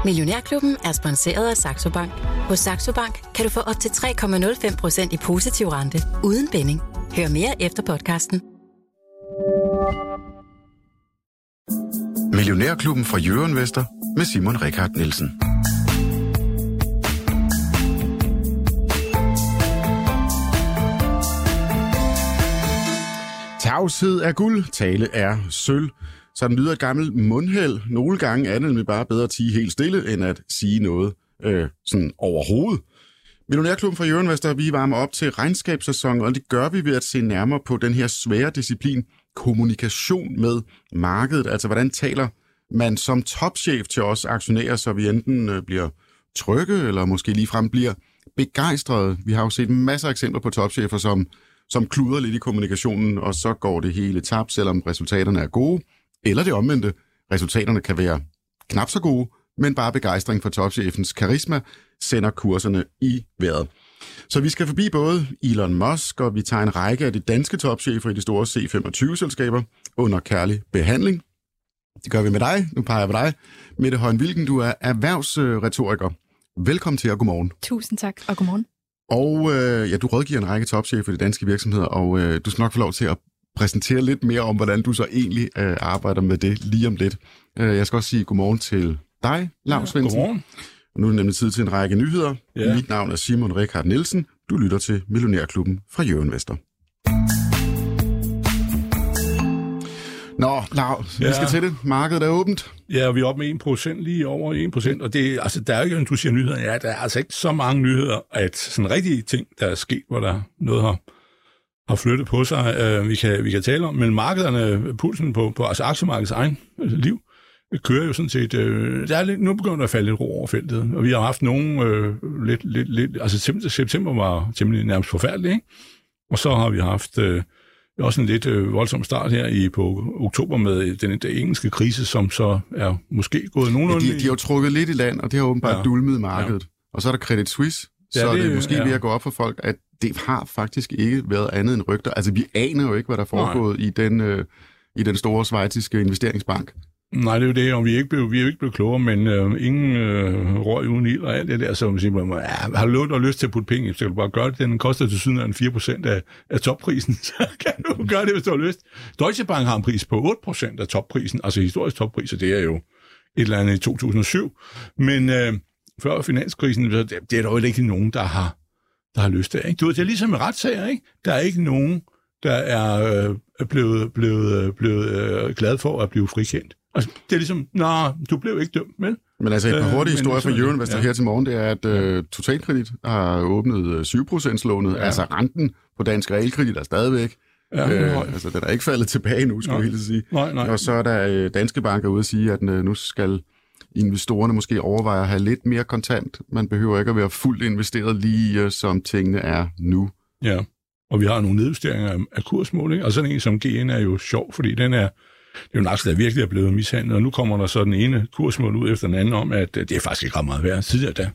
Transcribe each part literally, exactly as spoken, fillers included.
Millionærklubben er sponsoreret af Saxo Bank. Hos Saxo Bank kan du få op til tre komma nul fem procent i positiv rente uden binding. Hør mere efter podcasten. Millionærklubben fra Jørgen Vester med Simon Richard Nielsen. Tavshed er guld, tale er sølv. Sådan lyder et gammelt mundheld. Nogle gange er det nemlig bare bedre at tie helt stille, end at sige noget øh, sådan overhovedet. Millionærklubben fra Jørgen Vester, vi varmer op til regnskabssæsonen, og det gør vi ved at se nærmere på den her svære disciplin, kommunikation med markedet. Altså, hvordan taler man som topchef til os aktionærer, så vi enten øh, bliver trygge, eller måske ligefrem bliver begejstrede. Vi har jo set masser af eksempler på topchefer, som, som kluder lidt i kommunikationen, og så går det hele tabt, selvom resultaterne er gode. Eller det omvendte. Resultaterne kan være knap så gode, men bare begejstring for topchefens karisma sender kurserne i vejret. Så vi skal forbi både Elon Musk, og vi tager en række af de danske topchefer i de store C femogtyve-selskaber under kærlig behandling. Det gør vi med dig. Nu peger jeg på dig. Mette Højen Wilken, du er erhvervsretoriker. Velkommen til, og godmorgen. Tusind tak, og godmorgen. Og øh, ja, du rådgiver en række topchefer i de danske virksomheder, og øh, du skal nok få lov til at præsentere lidt mere om, hvordan du så egentlig øh, arbejder med det lige om lidt. Øh, jeg skal også sige godmorgen til dig, Lars Svendsen. Ja, godmorgen. Og nu er det nemlig tid til en række nyheder. Ja. Mit navn er Simon Richard Nielsen. Du lytter til Millionærklubben fra Jørgen Vester. Nå, Lars, ja. Vi skal til det. Markedet er åbent. Ja, vi er oppe med en procent, lige over en procent. Og det, altså, der er jo ikke, du siger nyheder, ja, der er altså ikke så mange nyheder, at sådan rigtige ting, der er sket, hvor der noget har, har flyttet på sig, øh, vi, kan, vi kan tale om. Men markederne, pulsen på, på altså aktiemarkedets egen altså, liv, kører jo sådan set, øh, der er lidt, nu begynder der at falde lidt ro over feltet, og vi har haft nogen øh, lidt, lidt, lidt, altså september var temmelig nærmest forfærdelig, ikke? Og så har vi haft øh, også en lidt øh, voldsom start her i på oktober med den, den engelske krise, som så er måske gået nogenlunde. Ja, de, de har jo trukket lidt i land, og det har åbenbart ja. dulmet markedet. Ja. Og så er der Credit Suisse, ja, så det, det er måske ja. ved at gå op for folk, at det har faktisk ikke været andet end rygter. Altså, vi aner jo ikke, hvad der er foregået i den, øh, i den store schweiziske investeringsbank. Nej, det er jo det, og vi er ikke blevet, vi er jo ikke blevet klogere, men øh, ingen øh, røg uden ild og alt det der, så man siger, ja, har du lyst, lyst til at putte penge i, så kan du bare gøre det. Den koster til syden af fire procent af, af topprisen, så kan du gøre det, hvis du har lyst. Deutsche Bank har en pris på otte procent af topprisen, altså historisk toppris, og det er jo et eller andet i to tusind og syv. Men øh, før finanskrisen, det, det er der jo ikke nogen, der har, der har lyst til. Ikke? Du ved, det er ligesom med retssager, ikke? Der er ikke nogen, der er øh, blevet, blevet, blevet øh, glad for at blive frikendt. Altså, det er ligesom, nej, du blev ikke dømt, vel? Men altså et par hurtige øh, historier fra Jørgen Vester ja. her til morgen, det er, at øh, Totalkredit har åbnet syv procent lånet, ja. altså renten på dansk realkredit er stadigvæk. Ja, øh, altså, den er ikke faldet tilbage nu, skulle jeg helt sige. Nej, nej. Og så er der øh, danske banker ude at sige, at øh, nu skal investorerne måske overveje at have lidt mere kontant. Man behøver ikke at være fuldt investeret lige, øh, som tingene er nu. Ja, og vi har nogle nedjusteringer af, af kursmål, ikke? Og sådan en som G N er jo sjov, fordi den er det er jo en aktie, der virkelig er blevet mishandlet, og nu kommer der så den ene kursmål ud efter den anden om, at det er faktisk ikke ret meget værd. Tidligere da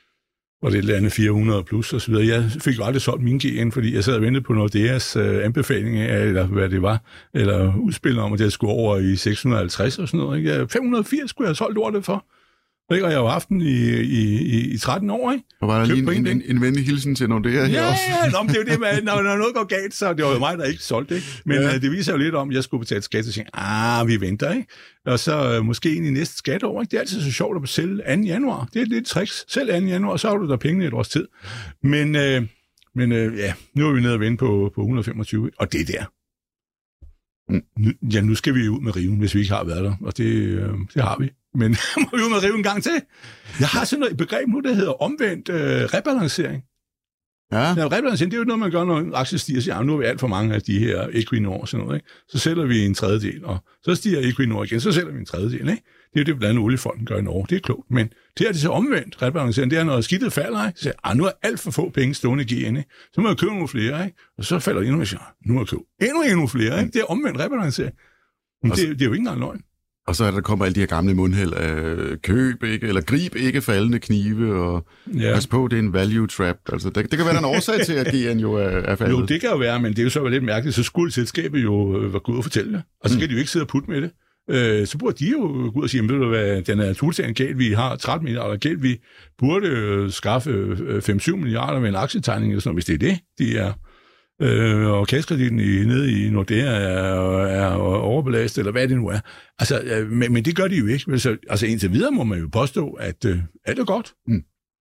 var det et eller andet fire hundrede plus og så videre. Jeg fik jo aldrig solgt min G N, fordi jeg sad og ventede på Nordeas øh, anbefaling af, eller hvad det var, eller udspil om, at jeg skulle over i seks hundrede og halvtreds og sådan noget. Ikke? fem hundrede og firs skulle jeg have solgt lortet for. Og jeg har jo haft den i, i, i, i tretten år, ikke? Og var der lige en, en, en venlig hilsen til Nordea her ja, også? Ja, nå, det er jo det, man, når, når noget går galt, så det var jo mig, der ikke solgte, ikke? Men ja. øh, det viser jo lidt om, at jeg skulle betale skat, og tænke, ah, vi venter, ikke? Og så øh, måske ind i næste skatteår, ikke? Det er altid så sjovt at sælge anden januar. Det er lidt tricks. Selv anden januar, så har du der pengene et års tid. Men, øh, men øh, ja, nu er vi nede og vende på, på et hundrede og femogtyve, og det der. Nu, ja, nu skal vi ud med riven, hvis vi ikke har været der, og det, øh, det har vi. Men må vi ud med rive en gang til. Jeg har sådan et begreb nu, der hedder omvendt øh, rebalancering. Ja. Ja, rebalancering, det er jo noget, man gør, når en aktie stiger og siger, nu har vi alt for mange af de her Equinor og sådan noget, ikke? Så sælger vi en tredjedel, og så stiger Equinor igen, så sælger vi en tredjedel, ikke? Det er jo det, blandt andet oliefonden gør i Norge, det er klogt. Men det er det så omvendt rebalancering, det er, når skidtet falder, ikke? Så siger, nu er alt for få penge stående i G N, ikke? Så må jeg købe nogle flere, ikke? Og så falder endnu, og siger, nu må jeg købe endnu, endnu flere, ikke? Det er omvendt rebalancering. Men det, det er jo ikke engang løgn. Og så er der kommer alle de her gamle mundheld af køb ikke, eller grib ikke faldende knive, og ja. Pas på, det er en value trap. Altså, det, det kan være en årsag til, at G N jo er, er faldet. Jo, det kan jo være, men det er jo så lidt mærkeligt. Så skulle selskabet jo være gået og fortælle det. Og så kan de jo ikke sidde og putte med det. øh, så burde de jo gå ud og sige, ved du hvad, den er totalt galt, vi har tretten milliarder galt, vi burde øh, skaffe fem syv milliarder med en aktietegning, eller sådan noget, hvis det er det, de er. Øh, og kassekreditten i, nede i Nordea er, er overbelastet, eller hvad det nu er. Altså, øh, men, men det gør de jo ikke. Så, altså indtil videre må man jo påstå, at øh, alt er godt. Mm.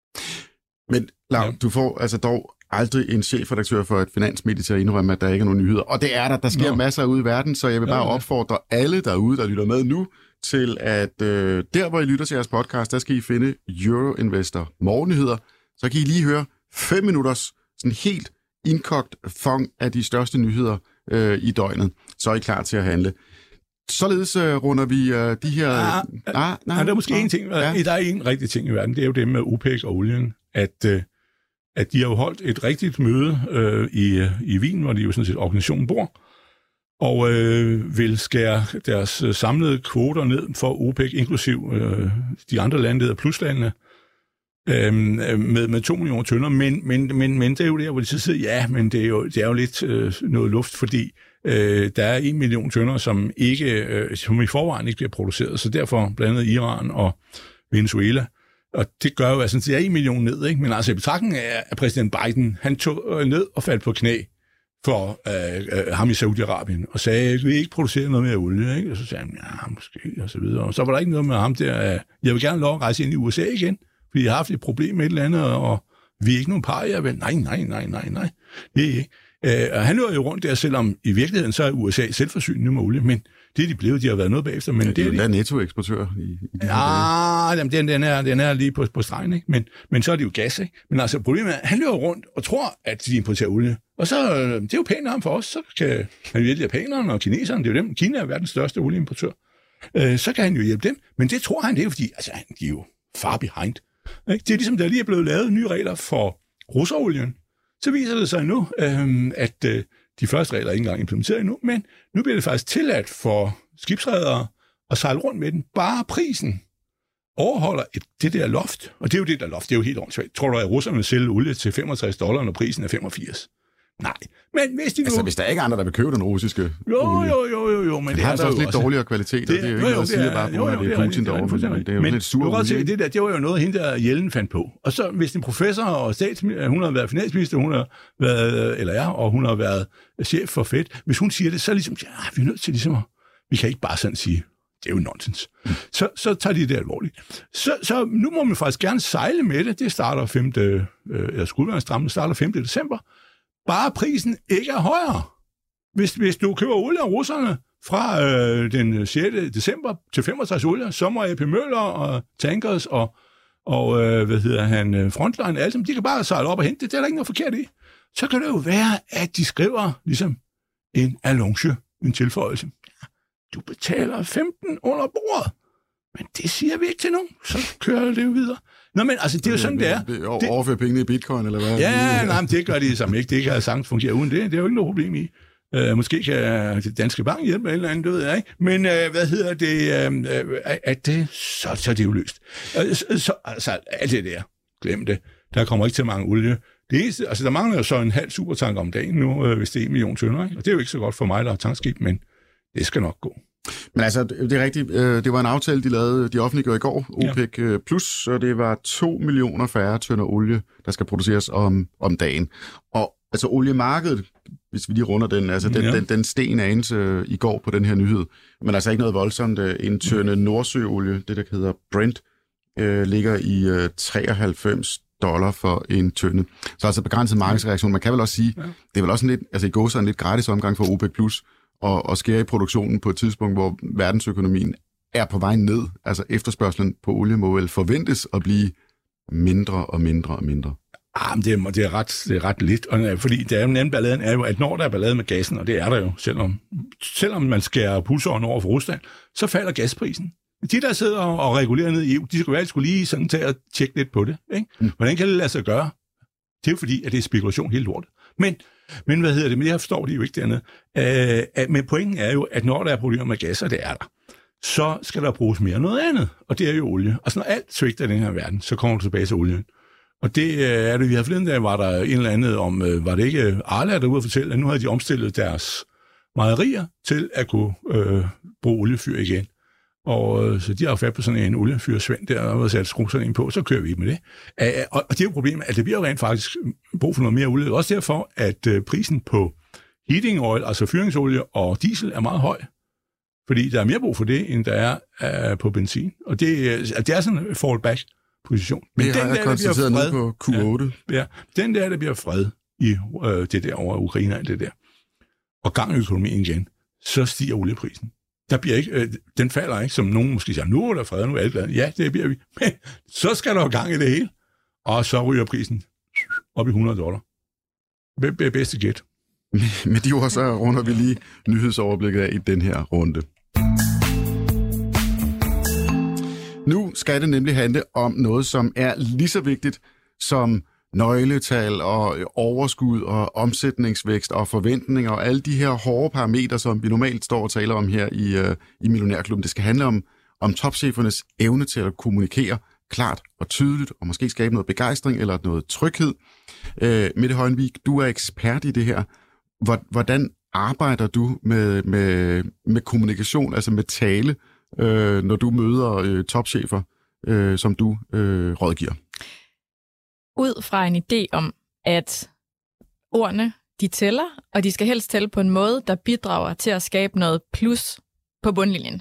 Men Lau, ja. du får altså dog aldrig en chefredaktør for et finansmedie til at indrømme, at der ikke er nogen nyheder. Og det er der. Der sker Nå. masser ude i verden, så jeg vil bare ja, ja. opfordre alle derude, der lytter med nu, til at øh, der, hvor I lytter til jeres podcast, der skal I finde Euroinvestor Morgennyheder. Så kan I lige høre fem minutters sådan helt indkogt fong af de største nyheder øh, i døgnet. Så er I klar til at handle. Således øh, runder vi øh, de her... Ja, ah, nej, der er måske en ting. Ja. Der er en rigtig ting i verden. Det er jo det med OPEC og olien, at, øh, at de har jo holdt et rigtigt møde øh, i, i Wien, hvor de jo sådan set organisationen bor, og øh, vil skære deres samlede kvoter ned for OPEC, inklusiv øh, de andre lande, der pluslandene, øh, med, med to millioner tønder. Men, men, men, men det er jo der, hvor de så siger, ja, men det er jo, det er jo lidt øh, noget luft, fordi øh, der er en million tønder, som, ikke, øh, som i forvejen ikke bliver produceret. Så derfor blandt andet Iran og Venezuela. Og det gør jo, altså, det er en million ned, ikke? Men altså i betragtning af, at præsident Biden, han tog ned og faldt på knæ for øh, øh, ham i Saudi-Arabien, og sagde, at vi ikke producerer noget mere olie, ikke? Og så sagde han, ja, måske, og så videre. Og så var der ikke noget med ham der, at jeg vil gerne lov at rejse ind i U S A igen, fordi jeg har haft et problem med et eller andet, og vi er ikke nogen parier. Nej, nej, nej, nej, nej. Det er ikke. Øh, og han løber jo rundt der, selvom i virkeligheden så er U S A selvforsynende med olie, men det er de blevet, de har været noget bagefter. Men ja, det er jo de... nettoeksportør i, i de ja, jamen, den, den, er, den er lige på, på stregen, ikke? Men, men så er det jo gas, ikke? Men altså problemet er, at han løber rundt og tror, at de importerer olie. Og så, det er jo pænt ham for os, så kan han hjælpe japanerne og kineserne, det er jo dem, Kina er verdens største olieimportør. Øh, så kan han jo hjælpe dem, men det tror han, det er jo fordi, altså de er jo far behind. Ikke? Det er ligesom, der lige er blevet lavet nye regler for russerolien. Så viser det sig nu, øh, at øh, de første regler er ikke engang implementeret endnu, men nu bliver det faktisk tilladt for skibsredere at sejle rundt med den. Bare prisen overholder et, det der loft, og det er jo det der loft, det er jo helt åndssvagt. Tror du, at russerne vil sælge olie til femogtres dollar, når prisen er femogfirs? Nej. Men hvis de nu... Altså, hvis der ikke er andre, der vil købe den russiske jo, olie. Jo, jo, jo, jo, men det, det er altså også lidt også... dårligere kvalitet, det, og det er jo ikke noget at sige, bare på, at det er Putin derovre, men det er jo lidt sur olie. Det der, det var jo noget, hende der Jellen fandt på. Og så, hvis en professor og statsminister, hun har været finansminister, hun har været, eller ja, og hun har været chef for Fed, hvis hun siger det, så er ligesom, ja, vi er nødt til ligesom, vi kan ikke bare sådan sige, det er jo nonsens. Mm. Så, så tager de det alvorligt. Så, så nu må man faktisk gerne sejle med det. Det starter femte Øh, eller skuldværnsstrammen starter femte december. Bare prisen ikke er højere. Hvis, hvis du køber olie af russerne fra øh, den sjette december til femogtres olie, så må A P Møller og Tankers og, og øh, hvad hedder han, Frontline, alle dem, de kan bare sejle op og hente det. Det er der ikke noget forkert i. Så kan det jo være, at de skriver ligesom en annonce, en tilføjelse. Du betaler femten under bordet. Men det siger vi ikke til nogen. Så kører det jo videre. Nå, men altså, det er jo sådan, det er. Det overfører pengene i bitcoin, eller hvad? Ja, nej, men det gør de sammen ikke. Det kan sagtens fungere uden det. Det er jo ikke noget problem i. Uh, måske kan det Danske Bank hjælpe med eller andet, det ved jeg ikke. Men uh, hvad hedder det? Uh, at det så, så er det jo løst. Uh, så, så, altså, alt det der. Glem det. Der kommer ikke til mange olie. Det eneste, altså, der mangler jo så en halv supertank om dagen nu, uh, hvis det er en million tønder. Ikke? Og det er jo ikke så godt for mig, der er tankskib, men det skal nok gå. Men altså, det er rigtigt. Det var en aftale, de lavede, de offentliggjorde i går, OPEC ja. Plus, og det var to millioner færre tønder olie, der skal produceres om, om dagen. Og altså oliemarkedet, hvis vi lige runder den, altså den, ja. den, den sten anelse i går på den her nyhed, men altså ikke noget voldsomt. En tønde Nordsøolie, det der hedder Brent, øh, ligger i øh, treoghalvfems dollar for en tønde. Så altså begrænset markedsreaktion. Man kan vel også sige, ja. det er vel også en lidt, altså i går så en lidt gratis omgang for OPEC Plus, og, og skære i produktionen på et tidspunkt, hvor verdensøkonomien er på vej ned. Altså efterspørgselen på olie må vel forventes at blive mindre og mindre og mindre. Ah, men det er, det er, ret, det er ret lidt, og, fordi der er jo en anden balladen, er jo, at når der er ballade med gassen, og det er der jo, selvom, selvom man skærer pulsåren over for Rusland, så falder gasprisen. De, der sidder og regulerer ned i E U, de skulle, skulle lige sådan tage og tjekke lidt på det. Ikke? Mm. Hvordan kan det lade sig gøre? Det er jo fordi, at det er spekulation helt lort. Men Men hvad hedder det? Men jeg forstår det jo ikke dernede. Øh, men pointen er jo, at når der er problemer med gas, og det er der, så skal der bruges mere noget andet, og det er jo olie. Og så når alt svigter i den her verden, så kommer du tilbage til olien. Og det er det, vi har forleden dag, var der en eller andet om, var det ikke Arla, der ude at fortælle, at nu havde de omstillet deres mejerier til at kunne øh, bruge oliefyr igen. Og øh, så de har jo fat på sådan en oliefyrsvend der, og sat skruerne ind på, så kører vi med det. Æ, og, og det er jo problemet, at det bliver jo rent faktisk brug for noget mere olie. Også derfor, at øh, prisen på heating oil, altså fyringsolie og diesel, er meget høj. Fordi der er mere brug for det, end der er øh, på benzin. Og det, øh, det er sådan en fallback-position. Men det den har jeg konstateret nu på Q otte. Ja, ja, den der, der bliver fred i øh, det der over Ukraine og det der, og gang i økonomien igen, så stiger olieprisen. Der bliver ikke, øh, den falder ikke, som nogen måske siger, nu er der fred, nu er alt glade. Ja, det bliver vi. Men så skal der jo gang i det hele. Og så ryger prisen op i hundrede dollar. Bedste gæt. Med de ord, så runder vi lige nyhedsoverblikket af i den her runde. Nu skal det nemlig handle om noget, som er lige så vigtigt som nøgletal og overskud og omsætningsvækst og forventninger og alle de her hårde parametre, som vi normalt står og taler om her i, uh, i Millionærklubben. Det skal handle om, om topchefernes evne til at kommunikere klart og tydeligt, og måske skabe noget begejstring eller noget tryghed. Uh, Mette Højenvig, du er ekspert i det her. Hvordan arbejder du med, med, med kommunikation, altså med tale, øh, når du møder øh, topchefer, øh, som du øh, rådgiver? Ud fra en idé om, at ordene, de tæller, og de skal helst tælle på en måde, der bidrager til at skabe noget plus på bundlinjen.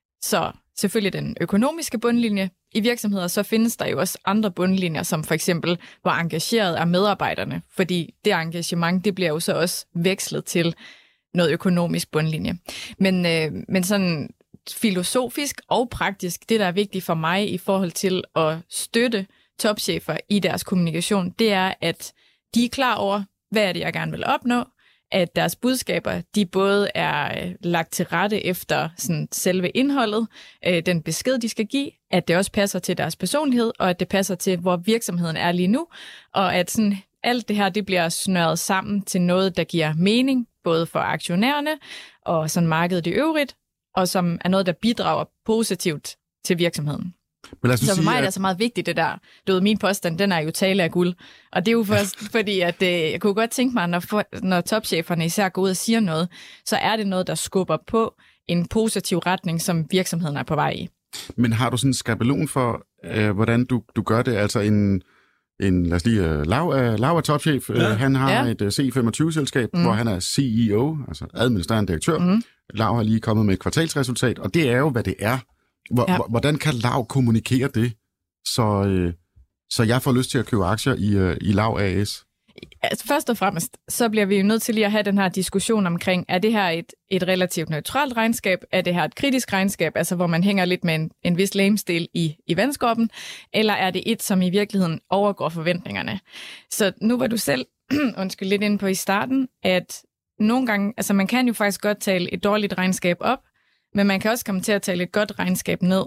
Så selvfølgelig den økonomiske bundlinje. I virksomheder så findes der jo også andre bundlinjer, som for eksempel, hvor engageret er medarbejderne, fordi det engagement, det bliver jo så også vekslet til noget økonomisk bundlinje. Men, øh, men sådan filosofisk og praktisk, det der er vigtigt for mig i forhold til at støtte topchefer i deres kommunikation, det er, at de er klar over, hvad er det, jeg gerne vil opnå, at deres budskaber, de både er øh, lagt til rette efter sådan, selve indholdet, øh, den besked, de skal give, at det også passer til deres personlighed, og at det passer til, hvor virksomheden er lige nu, og at sådan, alt det her, det bliver snøret sammen til noget, der giver mening, både for aktionærerne og sådan markedet i øvrigt, og som er noget, der bidrager positivt til virksomheden. Men så for sige, mig er det at... så meget vigtigt, det der. Du ved, min påstand, den er jo tale af guld. Og det er jo først, fordi at, øh, jeg kunne godt tænke mig, når, for, når topcheferne især går ud og siger noget, så er det noget, der skubber på en positiv retning, som virksomheden er på vej i. Men har du sådan en skabelon for, øh, hvordan du, du gør det? Altså en, en lad os lige, uh, Lav er, Lav er topchef. Ja. Uh, han har ja. et uh, C femogtyve-selskab, mm. hvor han er C E O, altså administrerende direktør. Mm. Lav har lige kommet med et kvartalsresultat, og det er jo, hvad det er. Hvordan kan Lav kommunikere det, så, øh, så jeg får lyst til at købe aktier i, øh, i Lav A S? Altså, først og fremmest, så bliver vi jo nødt til lige at have den her diskussion omkring, er det her et, et relativt neutralt regnskab? Er det her et kritisk regnskab, altså hvor man hænger lidt med en, en vis lemstil i, i vandskåben? Eller er det et, som i virkeligheden overgår forventningerne? Så nu var du selv undskyld, lidt inde på i starten, at nogle gange, altså man kan jo faktisk godt tale et dårligt regnskab op, men man kan også komme til at tale et godt regnskab ned.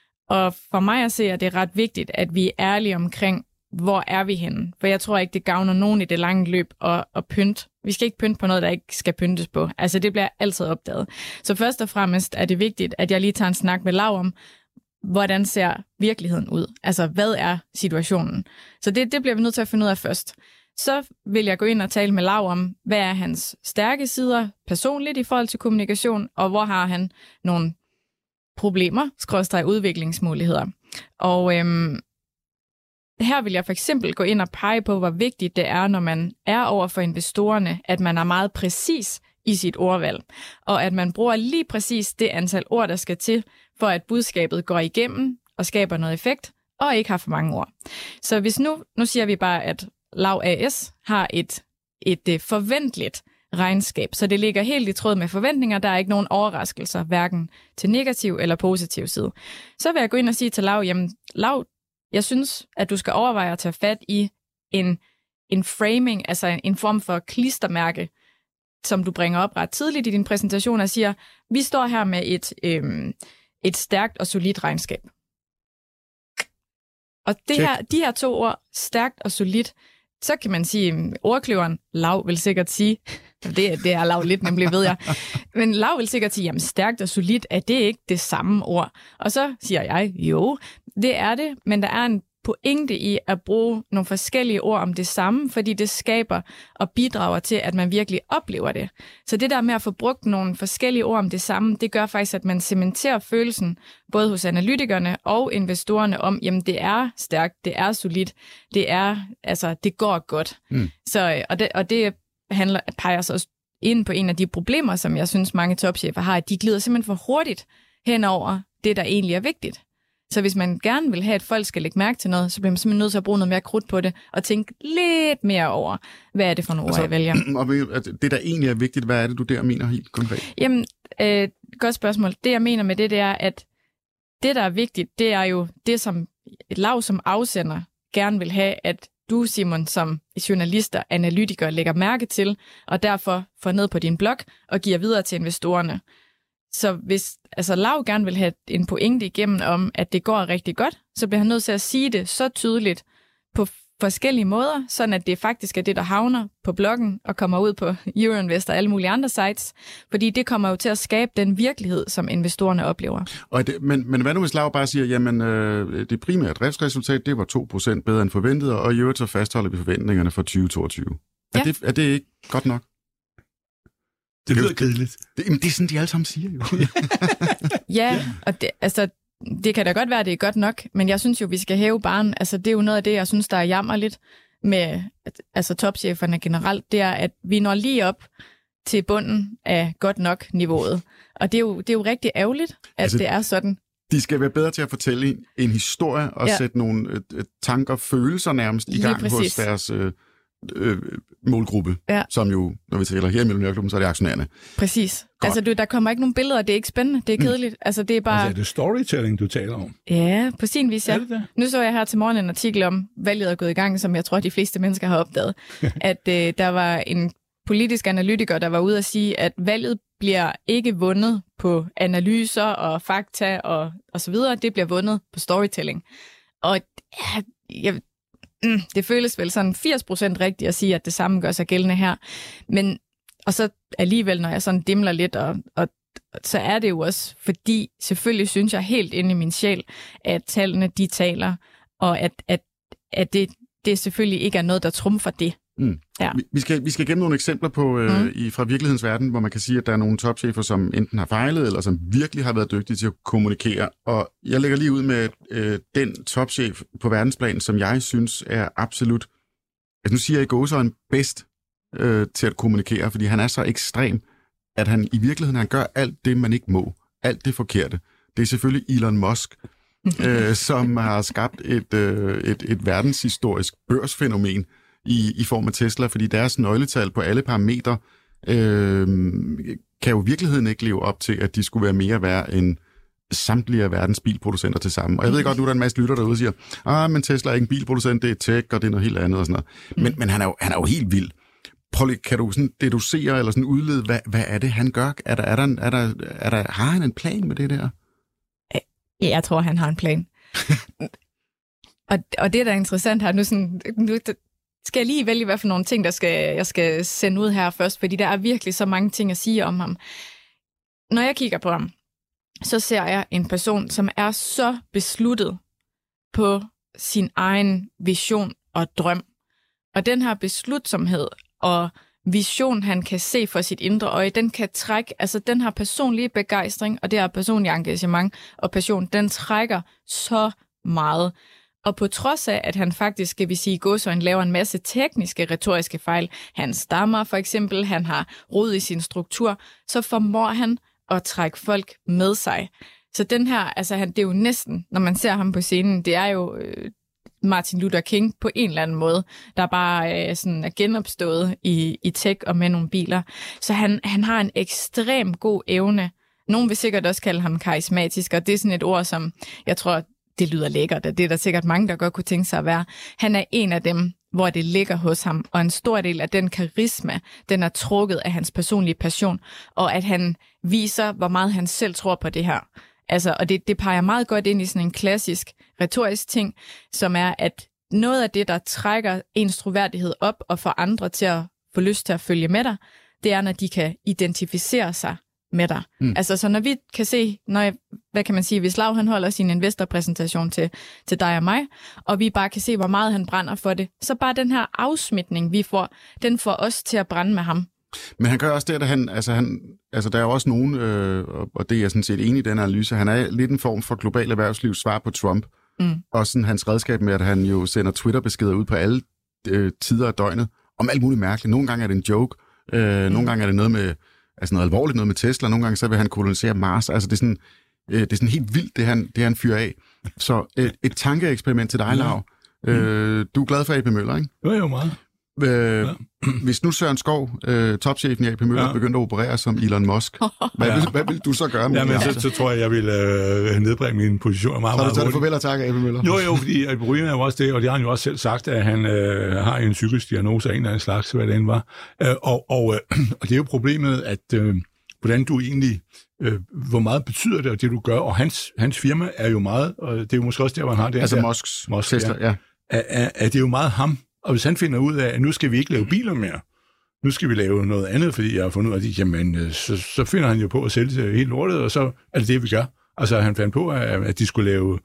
Og for mig at se, at det er ret vigtigt, at vi er ærlige omkring, hvor er vi henne. For jeg tror ikke, det gavner nogen i det lange løb at, at pynte. Vi skal ikke pynte på noget, der ikke skal pyntes på. Altså det bliver altid opdaget. Så først og fremmest er det vigtigt, at jeg lige tager en snak med Lav om, hvordan ser virkeligheden ud? Altså hvad er situationen? Så det, det bliver vi nødt til at finde ud af først. Så vil jeg gå ind og tale med Lav om, hvad er hans stærke sider personligt i forhold til kommunikation, og hvor har han nogle problemer, skråstreg udviklingsmuligheder. Og øhm, her vil jeg for eksempel gå ind og pege på, hvor vigtigt det er, når man er over for investorerne, at man er meget præcis i sit ordvalg, og at man bruger lige præcis det antal ord, der skal til, for at budskabet går igennem og skaber noget effekt, og ikke har for mange ord. Så hvis nu, nu siger vi bare, at Lav A S har et, et, et forventeligt regnskab, så det ligger helt i tråd med forventninger. Der er ikke nogen overraskelser, hverken til negativ eller positiv side. Så vil jeg gå ind og sige til Lav, jamen Lav, jeg synes, at du skal overveje at tage fat i en, en framing, altså en, en form for klistermærke, som du bringer op ret tidligt i din præsentation og siger, vi står her med et, øhm, et stærkt og solidt regnskab. Og det her, de her to ord, stærkt og solidt, så kan man sige, ordkløveren Lav vil sikkert sige, det, det er Lav lidt nemlig, ved jeg, men Lav vil sikkert sige, jamen stærkt og solidt, er det ikke det samme ord? Og så siger jeg, jo, det er det, men der er en pointe i at bruge nogle forskellige ord om det samme, fordi det skaber og bidrager til, at man virkelig oplever det. Så det der med at få brugt nogle forskellige ord om det samme, det gør faktisk, at man cementerer følelsen, både hos analytikerne og investorerne, om, jamen det er stærkt, det er solidt, det er, altså det går godt. Mm. Så, og det, og det handler, peger så også ind på en af de problemer, som jeg synes, mange topchefer har, at de glider simpelthen for hurtigt henover det, der egentlig er vigtigt. Så hvis man gerne vil have, at folk skal lægge mærke til noget, så bliver man simpelthen nødt til at bruge noget mere krudt på det, og tænke lidt mere over, hvad er det for nogle altså, ord, jeg vælger. Og det, der egentlig er vigtigt, hvad er det, du der mener helt konkret? Jamen, øh, godt spørgsmål. Det, jeg mener med det, det er, at det, der er vigtigt, det er jo det, som et lav som afsender gerne vil have, at du, Simon, som journalist og analytiker lægger mærke til, og derfor får ned på din blog og giver videre til investorerne. Så hvis altså Lav gerne vil have en pointe igennem om, at det går rigtig godt, så bliver han nødt til at sige det så tydeligt på forskellige måder, sådan at det faktisk er det, der havner på bloggen og kommer ud på Euroinvestor og alle mulige andre sites, fordi det kommer jo til at skabe den virkelighed, som investorerne oplever. Og det, men, men hvad nu hvis Lav bare siger, jamen øh, det primære driftsresultat, det var to procent bedre end forventet, og i øvrigt så fastholder vi forventningerne for tyve toogtyve. Ja. Er, det, er det ikke godt nok? Det lyder kedeligt. Det, det er sådan, de alle sammen siger jo. Ja, og det, altså, det kan da godt være, at det er godt nok, men jeg synes jo, vi skal hæve barren. Altså, det er jo noget af det, jeg synes, der er jammerligt med altså, topcheferne generelt, det er, at vi når lige op til bunden af godt nok niveauet. Og det er jo, det er jo rigtig ærgerligt, at altså, det er sådan. De skal være bedre til at fortælle en historie og ja. sætte nogle øh, tanker, følelser nærmest i gang hos deres øh, øh, målgruppe, ja. som jo, når vi taler her i Millionærklubben, så er det aktionærerne. Præcis. Godt. Altså, du, der kommer ikke nogen billeder, det er ikke spændende, det er kedeligt. Mm. Altså, det er bare... Altså, er det storytelling, du taler om? Ja, på sin vis, ja. Er det det? Nu så jeg her til morgen en artikel om, valget er gået i gang, som jeg tror, de fleste mennesker har opdaget. at øh, der var en politisk analytiker, der var ude at sige, at valget bliver ikke vundet på analyser og fakta og, og så videre. Det bliver vundet på storytelling. Og ja, jeg, mm, det føles vel sådan firs procent rigtigt at sige, at det samme gør sig gældende her. Men, og så alligevel, når jeg sådan dimler lidt, og, og så er det jo også, fordi selvfølgelig synes jeg helt inde i min sjæl, at tallene de taler, og at, at, at det, det selvfølgelig ikke er noget, der trumfer det. Mm. Ja. Vi, skal, vi skal gennem nogle eksempler på, øh, mm. i, fra virkelighedens verden, hvor man kan sige, at der er nogle topchefer, som enten har fejlet, eller som virkelig har været dygtige til at kommunikere. Og jeg lægger lige ud med øh, den topchef på verdensplan, som jeg synes er absolut, altså nu siger jeg i gåseøjne, bedst øh, til at kommunikere, fordi han er så ekstrem, at han i virkeligheden han gør alt det, man ikke må. Alt det forkerte. Det er selvfølgelig Elon Musk, øh, som har skabt et, øh, et, et verdenshistorisk børsfænomen, I, i form af Tesla, fordi deres nøgletal på alle parametre øh, kan jo i virkeligheden ikke leve op til, at de skulle være mere værd end samtlige af verdens bilproducenter til sammen. Og jeg ved godt, nu er der en masse lytter derude og siger, ah, men Tesla er ikke en bilproducent, det er tech, og det er noget helt andet og sådan noget. Men, mm. men han, er jo, han er jo helt vild. Prøv lige, kan du sådan deducere eller sådan udlede, hvad, hvad er det, han gør? Er der, er der, er der, er der, har han en plan med det der? Ja, jeg tror, han har en plan. og, og det, der er interessant her, nu sådan... Nu, skal jeg lige vælge, hvad for nogle ting, der skal, jeg skal sende ud her først, fordi der er virkelig så mange ting at sige om ham. Når jeg kigger på ham, så ser jeg en person, som er så besluttet på sin egen vision og drøm. Og den her beslutsomhed og vision, han kan se for sit indre øje, den kan trække, altså den her personlige begejstring, og det her personlige engagement og passion, den trækker så meget. Og på trods af, at han faktisk, skal vi sige, gåsøjne laver en masse tekniske, retoriske fejl, han stammer for eksempel, han har rod i sin struktur, så formår han at trække folk med sig. Så den her, altså han, det er jo næsten, når man ser ham på scenen, det er jo øh, Martin Luther King på en eller anden måde, der bare øh, sådan er genopstået i, i tech og med nogle biler. Så han, han har en ekstrem god evne. Nogen vil sikkert også kalde ham karismatisk, og det er sådan et ord, som jeg tror, det lyder lækkert, og det er der sikkert mange, der godt kunne tænke sig at være. Han er en af dem, hvor det ligger hos ham, og en stor del af den karisma, den er trukket af hans personlige passion, og at han viser, hvor meget han selv tror på det her. Altså, og det, det peger meget godt ind i sådan en klassisk retorisk ting, som er, at noget af det, der trækker ens troværdighed op og får andre til at få lyst til at følge med dig, det er, når de kan identificere sig med dig. Mm. Altså, så når vi kan se, når jeg, hvad kan man sige, hvis Lav han holder sin investorpræsentation til, til dig og mig, og vi bare kan se, hvor meget han brænder for det, så bare den her afsmitning, vi får, den får os til at brænde med ham. Men han gør også det, at han, altså han, altså der er jo også nogen, øh, og det er jeg sådan set enig i den analyse, han er lidt en form for global erhvervslivs svar på Trump. Mm. Og sådan hans redskab med, at han jo sender Twitter-beskeder ud på alle øh, tider af døgnet, om alt muligt mærkeligt. Nogle gange er det en joke, øh, mm. nogle gange er det noget med, altså noget alvorligt, noget med Tesla, nogle gange så vil han kolonisere Mars. Altså det er sådan, øh, det er sådan helt vildt, det han, det han fyrer af. Så et, et tankeeksperiment til dig, Lav. Øh, du er glad for A P Møller, ikke? Jo, jo, meget. Øh, ja. Hvis nu Søren Skov, øh, topchefen i A P Møller, ja. begyndte at operere som Elon Musk, hvad, ja. vil, hvad vil du så gøre med ja, det? Men så, så tror jeg, jeg vil øh, nedbringe min position meget, så meget hurtigt. Så har du taget farvel og tak af A P Møller? Jo, jo, fordi problemet er jo også det, og det har han jo også selv sagt, at han øh, har en psykisk diagnose af en eller anden slags, hvad det end var. Øh, og, og, øh, og det er jo problemet, at øh, hvordan du egentlig, øh, hvor meget betyder det, det du gør, og hans, hans firma er jo meget, og det er jo måske også der, hvor han har det. Altså der, Musks Musk, Tesla, ja. ja. Er, er, er det jo meget ham. Og hvis han finder ud af, at nu skal vi ikke lave biler mere, nu skal vi lave noget andet, fordi jeg har fundet ud af det, jamen, så, så finder han jo på at sælge helt lortet, og så er det det, vi gør. Altså, han fandt på, at de skulle lave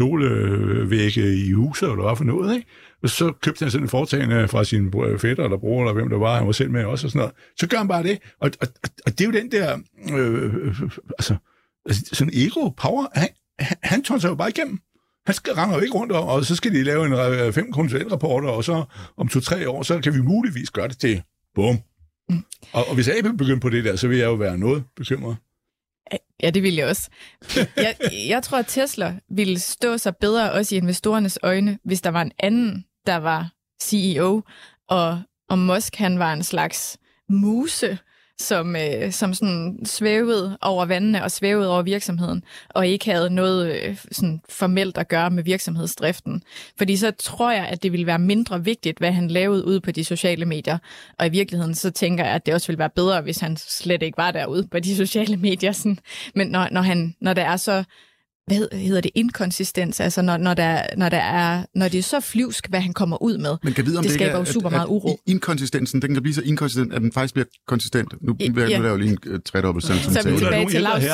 solvægge i huset, eller hvad for noget, ikke? Og så købte han sådan en foretagende fra sin fætter, eller bror, eller hvem der var, han var selv med også, og sådan noget. Så gør han bare det. Og, og, og det er jo den der, øh, altså, sådan ego-power, han, han tog sig jo bare igennem. Han skal render jo ikke rundt om, og så skal de lave en fem konsulentrapporter, og så om to-tre år, så kan vi muligvis gøre det til bum. Mm. Og, og hvis A P begynder på det der, så vil jeg jo være noget bekymret. Ja, det vil jeg også. Jeg, jeg tror, at Tesla ville stå sig bedre også i investorernes øjne, hvis der var en anden, der var C E O, og, og Musk, han var en slags muse, som, øh, som sådan svævede over vandene og svævede over virksomheden, og ikke havde noget øh, sådan formelt at gøre med virksomhedsdriften. Fordi så tror jeg, at det ville være mindre vigtigt, hvad han lavede ude på de sociale medier. Og i virkeligheden, så tænker jeg, at det også ville være bedre, hvis han slet ikke var derude på de sociale medier. Sådan. Men når, når, han, når der er så, hvad hedder det, inkonsistens, altså når, når, der, når, der er, når det er så flyvsk, hvad han kommer ud med, men kan vide, om det, det skaber er, jo super at, meget at uro. Inkonsistensen, den kan blive så inkonsistent, at den faktisk bliver konsistent. Nu I, vil jeg ja. lave lige en uh, tredobbelt Så er vi tilbage til Lavs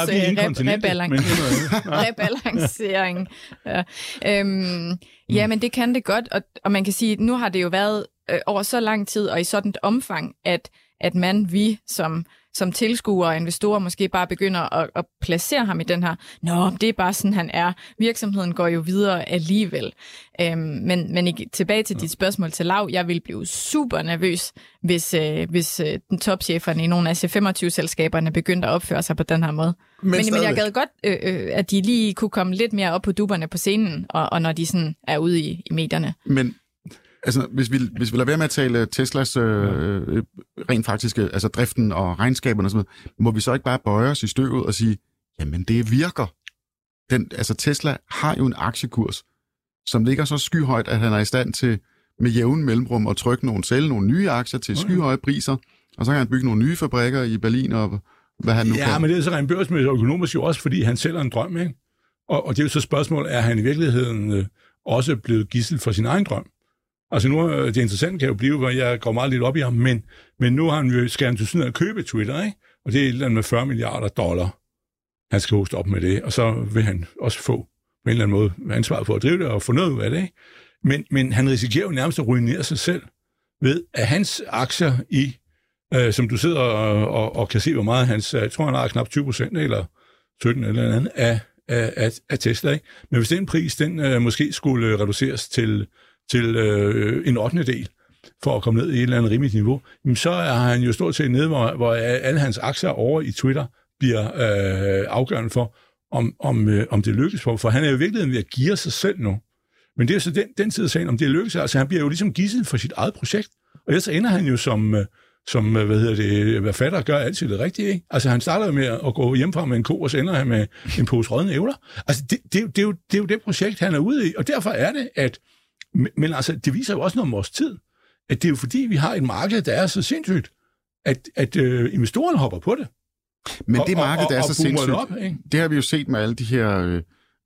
uh, rebalancering. Ja. Øhm, ja, men det kan det godt, og, og man kan sige, nu har det jo været øh, over så lang tid, og i sådan et omfang, at, at man, vi som som tilskuere og investorer måske bare begynder at, at placere ham i den her, nå, det er bare sådan, han er. Virksomheden går jo videre alligevel. Øhm, men men ikke, tilbage til dit spørgsmål til Lav, jeg vil blive super nervøs, hvis, øh, hvis øh, den topcheferne i nogle af C femogtyve-selskaberne begyndte at opføre sig på den her måde. Men, men, men jeg gad godt, øh, øh, at de lige kunne komme lidt mere op på duberne på scenen, og, og når de sådan er ude i, i medierne. Men altså, hvis vi, hvis vi lader være med at tale Teslas øh, øh, rent faktiske, altså driften og regnskaberne og sådan noget, må vi så ikke bare bøje os i støvet og sige, jamen det virker. Den, altså Tesla har jo en aktiekurs, som ligger så skyhøjt, at han er i stand til med jævn mellemrum at trykke nogle, sælge nogle nye aktier til skyhøje priser, og så kan han bygge nogle nye fabrikker i Berlin og hvad han nu ja, kan. Ja, men det er så rent børsmæssigt og økonomisk jo også, fordi han sælger en drøm, ikke? Og, og det er jo så spørgsmål, er han i virkeligheden øh, også blevet gidsel for sin egen drøm? Altså nu, det interessante kan jo blive, hvor jeg går meget lidt op i ham, men, men nu har han jo, skal han til sådan at købe Twitter, ikke? Og det er et eller andet med fyrre milliarder dollar. Han skal hoste op med det, og så vil han også få på en eller anden måde ansvaret for at drive det og få noget ud af det, ikke? Men, men han risikerer jo nærmest at ruinere sig selv ved, at hans aktier i, øh, som du sidder og, og, og kan se, hvor meget hans, jeg tror han har knap tyve procent eller sytten eller andet af, af, af, af Tesla, ikke? Men hvis den pris, den øh, måske skulle reduceres til til øh, en ottende del, for at komme ned i et eller andet rimeligt niveau, jamen så er han jo stort set nede, hvor, hvor alle hans aktier over i Twitter bliver øh, afgørende for, om, om, øh, om det lykkes for. For han er jo i virkeligheden ved at geare sig selv nu. Men det er så den, den tid af sagen, om det lykkes. Altså han bliver jo ligesom gidsel for sit eget projekt. Og ellers ender han jo som, som hvad hedder det, hvad fatter gør altid det rigtige, ikke? Altså han starter med at gå hjemmefra med en ko, og så ender han med en pose rådne ævler. Altså det, det, det, er jo, det er jo det projekt, han er ude i. Og derfor er det, at men altså, det viser jo også noget om vores tid, at det er jo fordi, vi har et marked, der er så sindssygt, at, at øh, investorerne hopper på det. Men det marked, der er og, så sindssygt, op, det har vi jo set med alle de her, øh,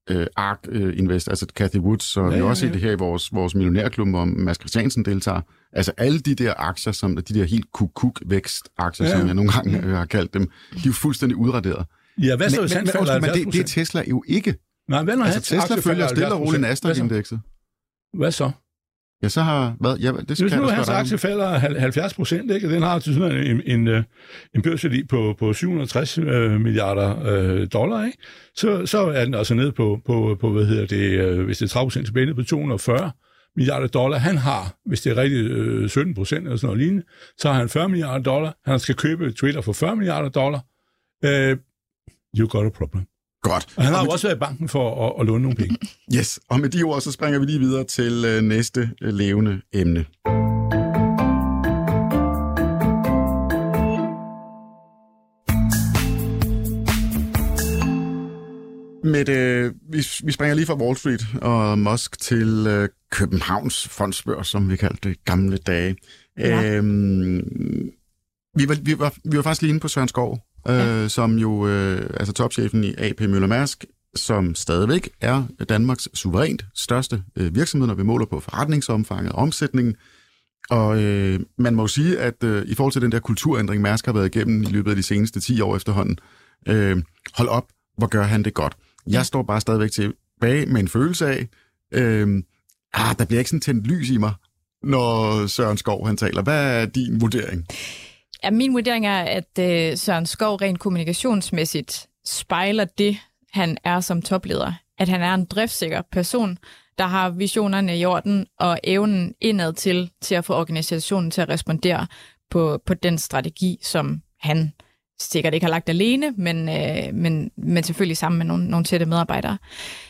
øh, Ark øh, Invest, altså Cathy Woods, så ja, vi også set det her i vores, vores millionærklub, hvor Mads Christiansen deltager. Altså alle de der aktier, som de der helt kuk-kuk-vækst-aktier, ja. som jeg nogle gange øh, har kaldt dem, de er jo fuldstændig udraderet. Ja, hvad så, men, men, men, men det, det er Tesla jo ikke. Nej, hvad altså Tesla følger stille og roligt Nasdaq-indekset. Hvad så? Ja, så har... Hvad? Ja, det Hvis nu hans aktie falder halvfjerds procent, ikke? Den har til en, en, en børsværdi på, på syv hundrede og tres øh, milliarder øh, dollar, ikke? Så, så er den altså nede på, på, på hvad hedder det, øh, hvis det er tredive procent tilbage, nede på to hundrede og fyrre milliarder dollar. Han har, hvis det er rigtigt øh, sytten procent eller sådan noget lignende, så har han fyrre milliarder dollar. Han skal købe Twitter for fyrre milliarder dollar. Øh, you got a problem. Godt. Og han har og jo også været i banken for at, at låne nogle penge. Yes, og med de ord, så springer vi lige videre til øh, næste øh, levende emne. Med, øh, vi, vi springer lige fra Wall Street og Musk til øh, Københavns fondsbørs, som vi kaldte det gamle dage. Ja. Øhm, vi, var, vi, var, vi var faktisk lige inde på Søren Skov, øh, ja. som jo, øh, altså topchefen i A P Møller Mærsk, som stadigvæk er Danmarks suverænt største øh, virksomhed, når vi måler på forretningsomfanget og omsætningen. Og øh, man må jo sige, at øh, i forhold til den der kulturændring, Mærsk har været igennem i løbet af de seneste ti år efterhånden, øh, hold op, hvor gør han det godt. Jeg står bare stadigvæk tilbage med en følelse af, øh, ah, der bliver ikke sådan tændt lys i mig, når Søren Skov han taler. Hvad er din vurdering? Ja, min vurdering er, at øh, Søren Skov rent kommunikationsmæssigt spejler det, han er som topleder. At han er en driftsikker person, der har visionerne i orden og evnen indad til, til at få organisationen til at respondere på, på den strategi, som han sikkert ikke har lagt alene, men, øh, men, men selvfølgelig sammen med nogle, nogle tætte medarbejdere.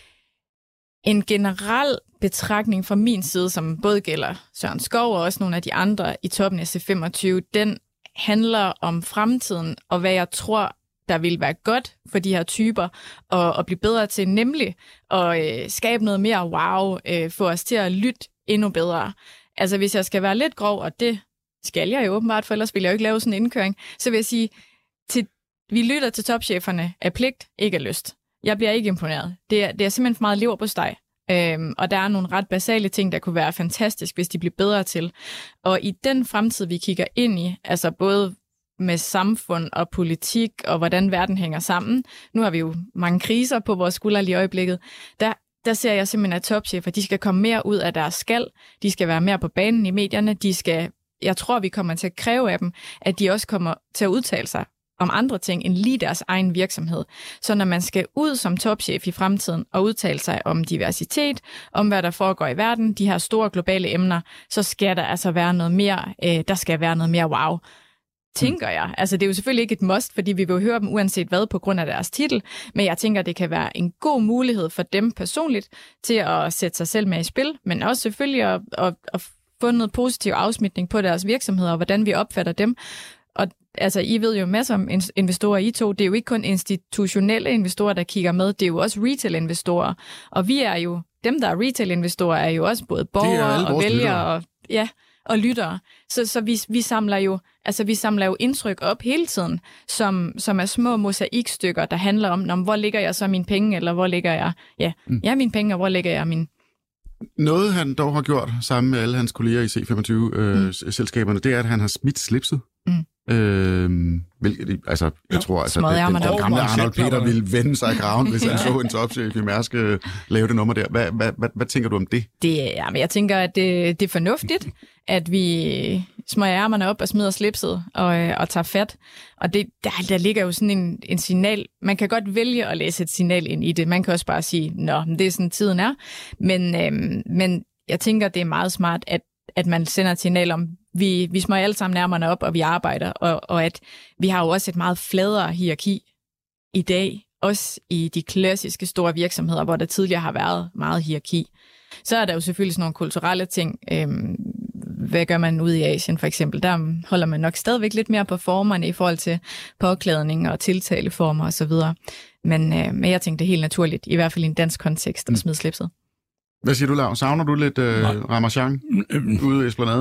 En generel betragtning fra min side, som både gælder Søren Skov og også nogle af de andre i toppen af C femogtyve, den handler om fremtiden og hvad jeg tror, der vil være godt for de her typer at, at blive bedre til, nemlig at øh, skabe noget mere wow, øh, få os til at lytte endnu bedre. Altså hvis jeg skal være lidt grov, og det skal jeg jo åbenbart, for ellers vil jeg jo ikke lave sådan en indkøring, så vil jeg sige, til, vi lytter til topcheferne af pligt, ikke af lyst. Jeg bliver ikke imponeret. Det er, det er simpelthen for meget lever på steg. Øhm, og der er nogle ret basale ting, der kunne være fantastisk, hvis de bliver bedre til. Og i den fremtid, vi kigger ind i, altså både med samfund og politik og hvordan verden hænger sammen, nu har vi jo mange kriser på vores skuldre lige i øjeblikket, der, der ser jeg simpelthen, at topchefer, de skal komme mere ud af deres skal, de skal være mere på banen i medierne, de skal, jeg tror, vi kommer til at kræve af dem, at de også kommer til at udtale sig om andre ting end lige deres egen virksomhed. Så når man skal ud som topchef i fremtiden og udtale sig om diversitet, om hvad der foregår i verden, de her store globale emner, så skal der altså være noget mere, øh, der skal være noget mere wow, tænker jeg. Altså det er jo selvfølgelig ikke et must, fordi vi vil jo høre dem uanset hvad på grund af deres titel, men jeg tænker, det kan være en god mulighed for dem personligt til at sætte sig selv med i spil, men også selvfølgelig at, at, at få noget positiv afsmitning på deres virksomheder og hvordan vi opfatter dem. Og altså, I ved jo masser om investorer, I to. Det er jo ikke kun institutionelle investorer, der kigger med. Det er jo også retail-investorer. Og vi er jo, dem der er retail-investorer, er jo også både borgere og vælgere og, ja, og lyttere. Så, så vi, vi, samler jo, altså, vi samler jo indtryk op hele tiden, som, som er små mosaikstykker, der handler om, om, hvor ligger jeg så mine penge, eller hvor ligger jeg, ja, mm. ja mine penge, og hvor ligger jeg min... Noget, han dog har gjort sammen med alle hans kolleger i C femogtyve-selskaberne, øh, mm. det er, at han har smidt slipset. Mm. Øh, hvilket, altså, jeg ja. tror, altså, det, den, den gamle Arnold Peter ville vende sig i graven, hvis han så en topchef i Mærsk øh, lave det nummer der. Hvad, hvad, hvad, hvad tænker du om det? det ja, men jeg tænker, at det, det er fornuftigt, at vi smøger ærmerne op og smider slipset og, og tager fat. Og det, der, der ligger jo sådan en, en signal. Man kan godt vælge at læse et signal ind i det. Man kan også bare sige, nå, det er sådan, tiden er. Men, øhm, men jeg tænker, det er meget smart, at, at man sender et signal om, Vi, vi smøger alle sammen nærmerne op, og vi arbejder, og, og at vi har jo også et meget fladere hierarki i dag, også i de klassiske store virksomheder, hvor der tidligere har været meget hierarki. Så er der jo selvfølgelig sådan nogle kulturelle ting. Øhm, hvad gør man ude i Asien for eksempel? Der holder man nok stadigvæk lidt mere på formerne i forhold til påklædning og tiltaleformer osv. Men, øh, men jeg tænkte det er helt naturligt, i hvert fald i en dansk kontekst, at smide slipset. Hvad siger du, Lav? Savner du lidt øh, Ramachan ude i Esplanaden?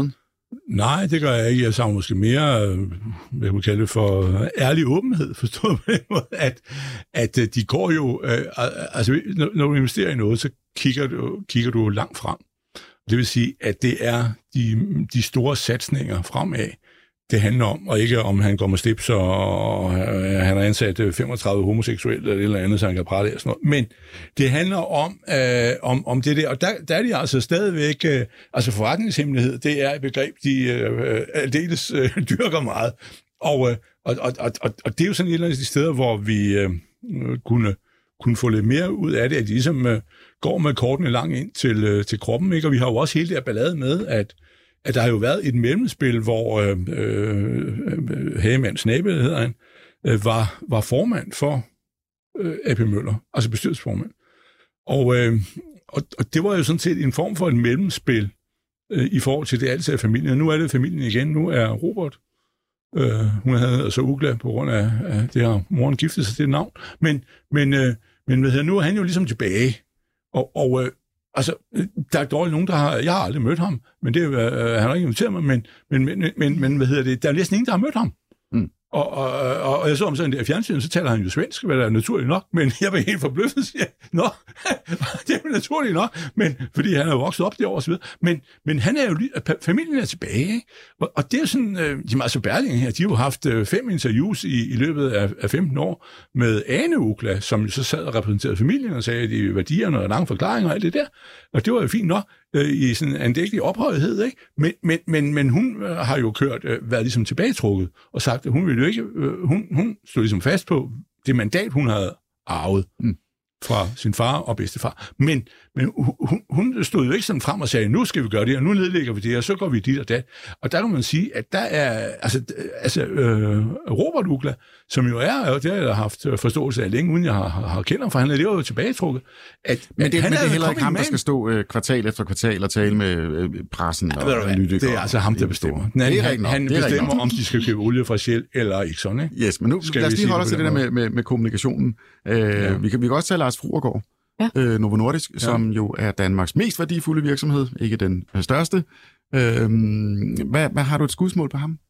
Nej, det gør jeg ikke. Jeg savner måske mere, hvad man kalde det for, ærlig åbenhed, forstået på den måde, at, at de går jo, øh, altså når du investerer i noget, så kigger du, kigger du langt frem. Det vil sige, at det er de, de store satsninger fremad, det handler om, og ikke om han går med slips, og han har ansat femogtredive homoseksuelle eller et eller andet, så han kan prale og sådan noget. Men det handler om, øh, om, om det der, og der, der er de altså stadigvæk, øh, altså forretningshemmelighed, det er et begreb, de øh, aldeles øh, dyrker meget. Og, øh, og, og, og, og det er jo sådan et eller andet steder, hvor vi øh, kunne, kunne få lidt mere ud af det, at de ligesom øh, går med kortene langt ind til, øh, til kroppen, ikke? Og vi har jo også hele det her ballade med, at at der har jo været et mellemspil, hvor øh, øh, Hagemann Snabe, hedder han, øh, var, var formand for øh, A P Møller, altså bestyrelsesformand. Og, øh, og, og det var jo sådan set en form for et mellemspil øh, i forhold til det altid af familien. Nu er det familien igen, nu er Robert, øh, hun havde altså Ugla på grund af, af det her, moren giftede sig til det navn, men, men, øh, men hvad hedder, nu er han jo ligesom tilbage, og, og øh, altså, der er dårligt nogen, der har... Jeg har aldrig mødt ham, men det, øh, han har ikke inviteret mig, men, men, men, men, men hvad hedder det? Der er næsten ingen, der har mødt ham. Mm. Og, og, og, og jeg så om sådan der fjernsyn, så taler han jo svensk, hvad der er naturligt nok, men jeg var helt forbløffet og siger, nå, det er jo naturligt nok, men, fordi han er jo vokset op derovre og så videre. Men, men han er jo lige... Familien er tilbage, ikke? Og, og det er sådan... Øh, de altså Berlingske her, de har jo haft øh, fem interviews i, i løbet af, af femten år med Ane Ugla, som så sad og repræsenterede familien og sagde, at de værdierne og lange forklaringer og alt det der. Og det var jo fint nok øh, i sådan en andægtig ophøjethed, ikke? Men, men, men, men hun øh, har jo kørt, øh, været ligesom tilbagetrukket og sagt, at hun ville jo ikke... Øh, hun, hun stod ligesom fast på det mandat, hun havde arvet mm. fra sin far og bedstefar. Men, men hun, hun stod jo ikke sådan frem og sagde, nu skal vi gøre det, og nu nedlægger vi det, og så går vi dit og dat. Og der kan man sige, at der er, altså, altså øh, Robert Ugla, som jo er, og det har jeg haft forståelse af længe, uden jeg har, har, har kendt ham, for han er jo tilbagetrukket. At, men det, at han men det er er heller ikke ham, der skal stå øh, kvartal efter kvartal og tale med øh, pressen ja, og analytikere. Det er altså ham, der bestemmer. Nej, det er han han det er bestemmer, om de skal købe olie fra Shell eller Exxon. Ikke? Yes, men nu skal lad os lige holde os til det der med, med, med kommunikationen. Øh, ja. vi, kan, vi kan også tage Lars Fruergaard. Ja. Øh, Novo Nordisk, ja. Som jo er Danmarks mest værdifulde virksomhed, ikke den største. Øh, hvad, hvad har du et skudsmål på ham?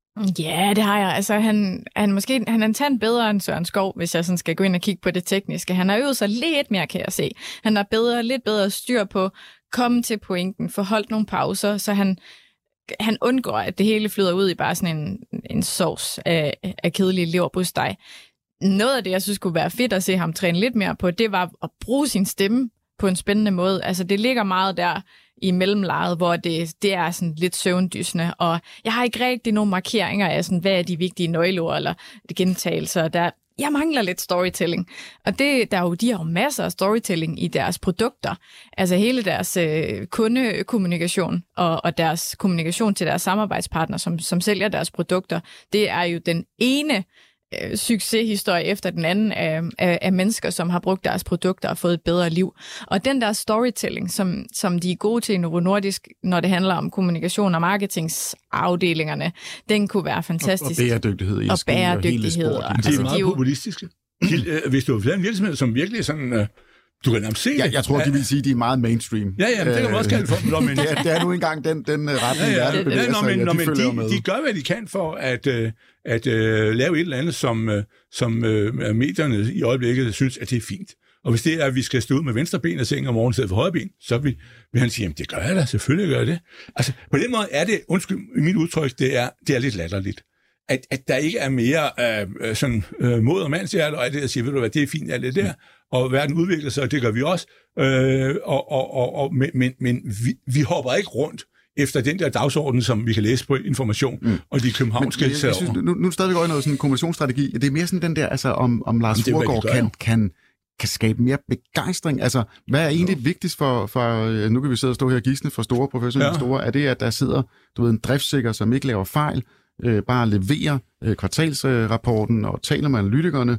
Ja, det har jeg. Altså, han, han, måske, han er en tand bedre end Søren Skov, hvis jeg sådan skal gå ind og kigge på det tekniske. Han har øvet sig lidt mere, kan jeg se. Han har bedre, lidt bedre styr på komme til pointen, få holdt nogle pauser, så han, han undgår, at det hele flyder ud i bare sådan en, en sovs af, af kedelig leverpostej. Noget af det, jeg synes kunne være fedt at se ham træne lidt mere på, det var at bruge sin stemme på en spændende måde. Altså, det ligger meget der i mellemlejet, hvor det, det er sådan lidt søvndysende, og jeg har ikke rigtig nogen markeringer af, sådan, hvad er de vigtige nøgleord eller de gentagelser. Der, jeg mangler lidt storytelling, og det, der er jo, de har jo masser af storytelling i deres produkter. Altså hele deres øh, kundekommunikation og, og deres kommunikation til deres samarbejdspartner, som, som sælger deres produkter, det er jo den ene succeshistorie efter den anden af, af, af mennesker, som har brugt deres produkter og fået et bedre liv. Og den der storytelling, som, som de er gode til i Novo Nordisk, når det handler om kommunikation og marketingsafdelingerne, den kunne være fantastisk. Og, og bæredygtighed. Og bæredygtighed. Og, og, altså, de er meget populistiske. Hvis du er en virksomhed, som virkelig sådan... Du kan nærmest se det. Ja, jeg tror, de vil sige, at de er meget mainstream. Ja, ja, det kan man også kalde for. Nå, men, det, er, det er nu engang den, den retning, ja, ja, der bevæger ja, sig, men, ja, de, de følger de, med. De gør, hvad de kan for at, at, at uh, lave et eller andet, som, uh, som uh, medierne i øjeblikket synes, at det er fint. Og hvis det er, at vi skal stå ud med venstre ben og seng om morgenen stedet for højre ben, så vil, vil han sige, jamen det gør jeg da, selvfølgelig gør jeg det. Altså, på den måde er det, undskyld, i mit udtryk, det er, det er lidt latterligt. At, at der ikke er mere uh, sådan uh, mod- og mandshjerte, og alt det, der siger, ved du hvad, det er fint, alt det der. Og verden udvikler sig, og det gør vi også. Øh, og, og, og, og, men men, men vi, vi hopper ikke rundt efter den der dagsorden, som vi kan læse på Information, mm. og de københavnske men, jeg, synes, nu, nu er stadigvæk også noget sådan en kommunikationsstrategi. Det er mere sådan den der, altså om, om Lars Fruergaard kan, kan, kan skabe mere begejstring. Altså, hvad er egentlig jo. vigtigst for, for, nu kan vi sidde og stå her og gisne for store professionelle ja. store, er det, at der sidder du ved, en driftssikker, som ikke laver fejl, øh, bare leverer øh, kvartalsrapporten og taler med analytikerne,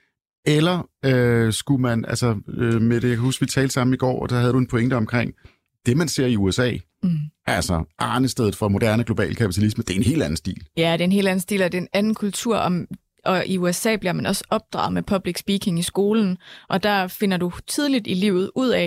eller øh, skulle man, altså øh, med det, jeg husker, vi talte sammen i går, og der havde du en pointe omkring, det man ser i U S A, mm. altså arnestedet for moderne global kapitalisme, det er en helt anden stil. Ja, det er en helt anden stil, og det er en anden kultur, om, og i U S A bliver man også opdraget med public speaking i skolen, og der finder du tidligt i livet ud af,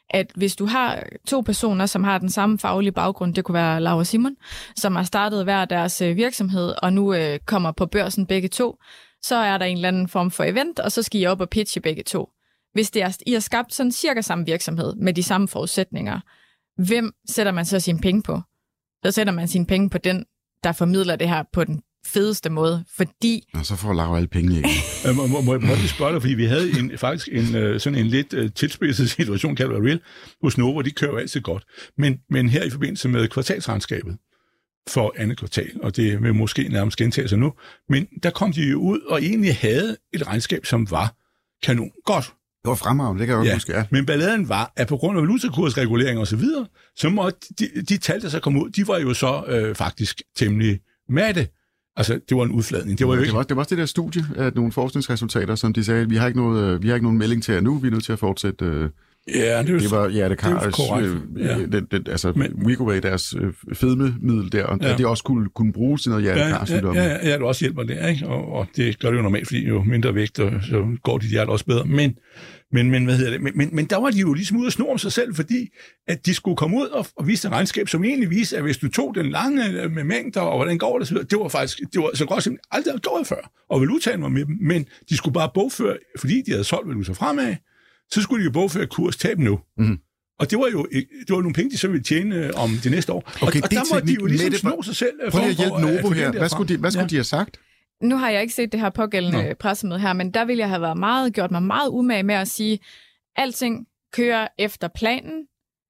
at hvis du har to personer, som har den samme faglige baggrund, det kunne være Laura og Simon, som har startet hver deres virksomhed, og nu øh, kommer på børsen begge to, så er der en eller anden form for event, og så skal I op og pitche begge to. Hvis det er, I har skabt sådan cirka samme virksomhed med de samme forudsætninger, hvem sætter man så sine penge på? Så sætter man sine penge på den, der formidler det her på den fedeste måde, fordi... Og så får Laura alle pengene igen. må, må, må jeg prøve at spørge dig, fordi vi havde en, faktisk en, sådan en lidt uh, tilspidset situation, kalder det real, hos Novo, de kører jo altid godt. Men, men her i forbindelse med kvartalsregnskabet for andet kvartal, og det vil måske nærmest gentage sig nu, men der kom de jo ud og egentlig havde et regnskab, som var kanon godt. Det var fremragende, det kan jeg jo ja, huske, ja. Men balladen var, at på grund af valutakursregulering og så videre, så måtte de, de tal, der så kom ud, de var jo så øh, faktisk temmelig matte. Altså, det var en udfladning. Det var jo det ikke... var, det var også det der studie af nogle forskningsresultater, som de sagde, vi har ikke noget, vi har ikke nogen melding til jer nu, vi er nødt til at fortsætte. Øh, ja, det, det var ja, det kan øh, ja. den, den, altså Men, Wegovy, deres øh, fedmemiddel der, og ja. at det også kunne, kunne bruges til noget hjertekarsygdom. Ja, ja, ja, ja, det også hjælper det, ikke? Og, og det gør det jo normalt, fordi jo mindre vægt, så går dit hjerte også bedre. Men Men, men, hvad hedder det? Men, men, men der var de jo ligesom ude at snor om sig selv, fordi at de skulle komme ud og, og vise et regnskab, som egentlig viste, at hvis du tog den lange med mængder, og hvordan går det, så det var faktisk det var så godt, som aldrig havde gået før. Og valutaen var med dem, men de skulle bare bogføre, fordi de havde solgt valuta fremad, så skulle de jo bogføre kurstab nu. Mm. Og det var jo det var nogle penge, de så ville tjene om det næste år. Okay, og, og der må de jo ligesom sno sig selv. Prøv lige at hjælpe Novo her. Hvad skulle de, hvad skulle ja. de have sagt? Nu har jeg ikke set det her pågældende Nå. pressemøde her, men der ville jeg have været meget, gjort mig meget umage med at sige, alting kører efter planen.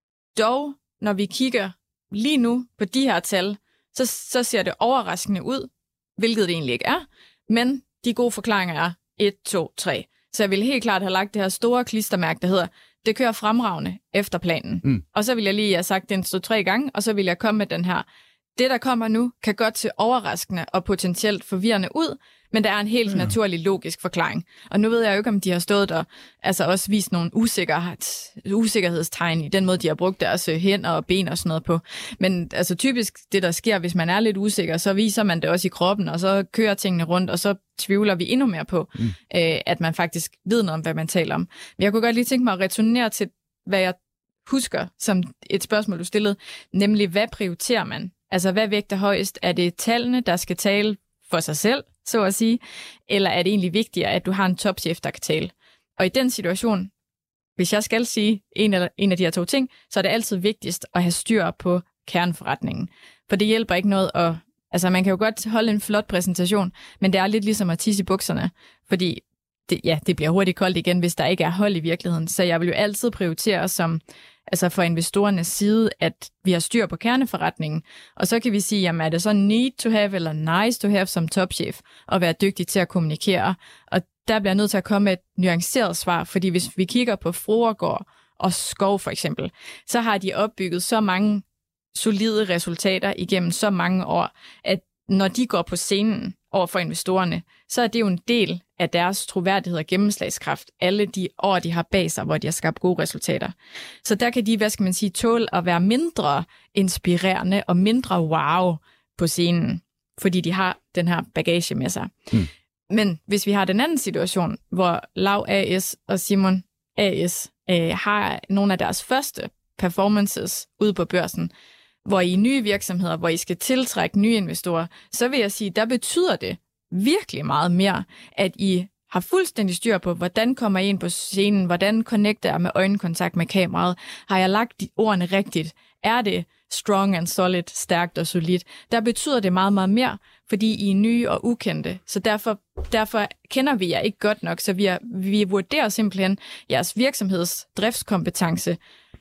Dog, når vi kigger lige nu på de her tal, så, så ser det overraskende ud, hvilket det egentlig ikke er. Men de gode forklaringer er et, to, tre. Så jeg ville helt klart have lagt det her store klistermærke, der hedder, det kører fremragende efter planen. Mm. Og så vil jeg lige have sagt den stå tre gange, og så vil jeg komme med den her. Det, der kommer nu, kan godt se overraskende og potentielt forvirrende ud, men der er en helt ja. naturlig logisk forklaring. Og nu ved jeg jo ikke, om de har stået der, altså også vist nogle usikkerheds, usikkerhedstegn i den måde, de har brugt deres hænder og ben og sådan noget på. Men altså typisk det, der sker, hvis man er lidt usikker, så viser man det også i kroppen, og så kører tingene rundt, og så tvivler vi endnu mere på, mm. øh, at man faktisk ved noget om, hvad man taler om. Men jeg kunne godt lige tænke mig at returnere til, hvad jeg husker som et spørgsmål, du stillede, nemlig, hvad prioriterer man? Altså, hvad vægter højst? Er det tallene, der skal tale for sig selv, så at sige? Eller er det egentlig vigtigere, at du har en topchef, der kan tale? Og i den situation, hvis jeg skal sige en, eller, en af de her to ting, så er det altid vigtigst at have styr på kerneforretningen. For det hjælper ikke noget at... Altså, man kan jo godt holde en flot præsentation, men det er lidt ligesom at tisse i bukserne, fordi det, ja, det bliver hurtigt koldt igen, hvis der ikke er hold i virkeligheden. Så jeg vil jo altid prioritere som... altså for investorernes side, at vi har styr på kerneforretningen. Og så kan vi sige, jamen er det så need to have eller nice to have som topchef at være dygtig til at kommunikere? Og der bliver jeg nødt til at komme med et nuanceret svar, fordi hvis vi kigger på Fruergaard og Skov for eksempel, så har de opbygget så mange solide resultater igennem så mange år, at når de går på scenen over for investorerne, så er det jo en del af deres troværdighed og gennemslagskraft, alle de år, de har bag sig, hvor de har skabt gode resultater. Så der kan de, hvad skal man sige, tåle at være mindre inspirerende og mindre wow på scenen, fordi de har den her bagage med sig. Mm. Men hvis vi har den anden situation, hvor Lav A S og Simon A S øh, har nogle af deres første performances ude på børsen, hvor I er nye virksomheder, hvor I skal tiltrække nye investorer, så vil jeg sige, der betyder det virkelig meget mere, at I har fuldstændig styr på, hvordan kommer I ind på scenen, hvordan connecter jeg med øjenkontakt med kameraet, har jeg lagt de ordene rigtigt, er det strong and solid, stærkt og solidt, der betyder det meget, meget mere, fordi I er nye og ukendte, så derfor, derfor kender vi jer ikke godt nok, så vi, er, vi vurderer simpelthen jeres virksomheds driftskompetence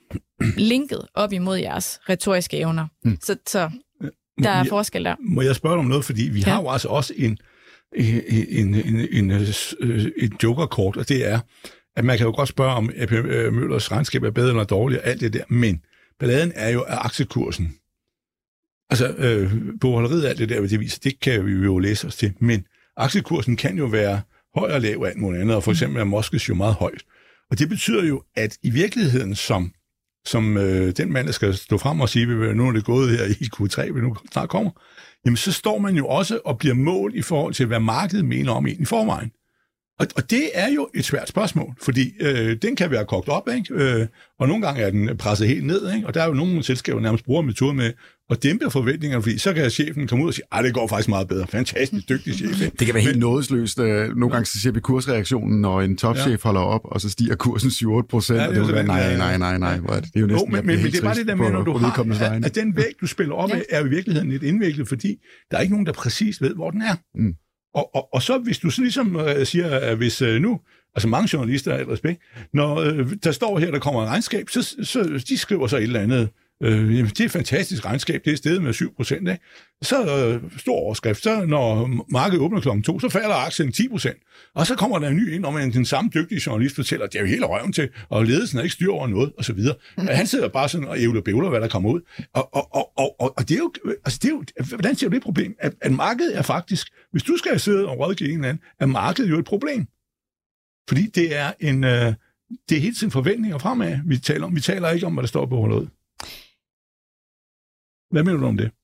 linket op imod jeres retoriske evner. Mm. Så, så der er jeg, forskel der. Må jeg spørge om noget, fordi vi ja. har jo altså også en, en, en, en, en, en jokerkort, og det er, at man kan jo godt spørge, om A P Møllers regnskab er bedre eller dårligere, alt det der, men balladen er jo af aktiekursen. Altså, øh, bogholderiet af alt det der, det viser, det kan vi jo læse os til, men aktiekursen kan jo være høj og lav af alt muligt andet, og for eksempel er Moskes jo meget højt. Og det betyder jo, at i virkeligheden, som, som øh, den mand, der skal stå frem og sige, at nu er det gået her i Q tre, vi nu snart kommer, jamen så står man jo også og bliver målt i forhold til, hvad markedet mener om en i forvejen. Og, og det er jo et svært spørgsmål, fordi øh, den kan være kogt op, ikke? Øh, og nogle gange er den presset helt ned, ikke? Og der er jo nogle selskaber, der nærmest bruger metoder med at dæmpe forventningerne, fordi så kan chefen komme ud og sige, at det går faktisk meget bedre. Fantastisk dygtig chef. Ikke? Det kan være Men, helt nådesløst. Nogle gange så ser vi kursreaktionen, når en topchef ja. holder op, og så stiger kursen syv otte procent, ja, og det vil være, nej, nej, nej, nej. nej. Det er jo næsten, jo, men, men, men det er bare det der med, når du har, at, at den vægt, du spiller op af, ja. er i virkeligheden lidt indviklet, fordi der er ikke nogen, der præcis ved, hvor den er. Mm. Og, og, og så hvis du så ligesom øh, siger, at hvis øh, nu, altså mange journalister er et respekt, når øh, der står her, der kommer et regnskab, så, så de skriver så et eller andet, øh, jamen, det er et fantastisk regnskab, det er steget med syv procent, ikke? Så øh, stor overskrift, så når markedet åbner klokken to, så falder aktien ti procent, og så kommer der en ny ind, og man den samme dygtige journalist fortæller, at det er jo helt røven til, og ledelsen er ikke styr over noget, og så videre. Mm. Han sidder bare sådan og ævler bævler, hvad der kommer ud. Og, og, og, og, og det er jo, altså det er jo, hvordan ser du det problem? At, at markedet er faktisk, hvis du skal sidde og rådgive en eller anden, er markedet jo et problem. Fordi det er en, øh, det er hele tiden forventninger fremad, vi taler om. Vi taler ikke om, hvad der står på noget. Hvad mener du om det?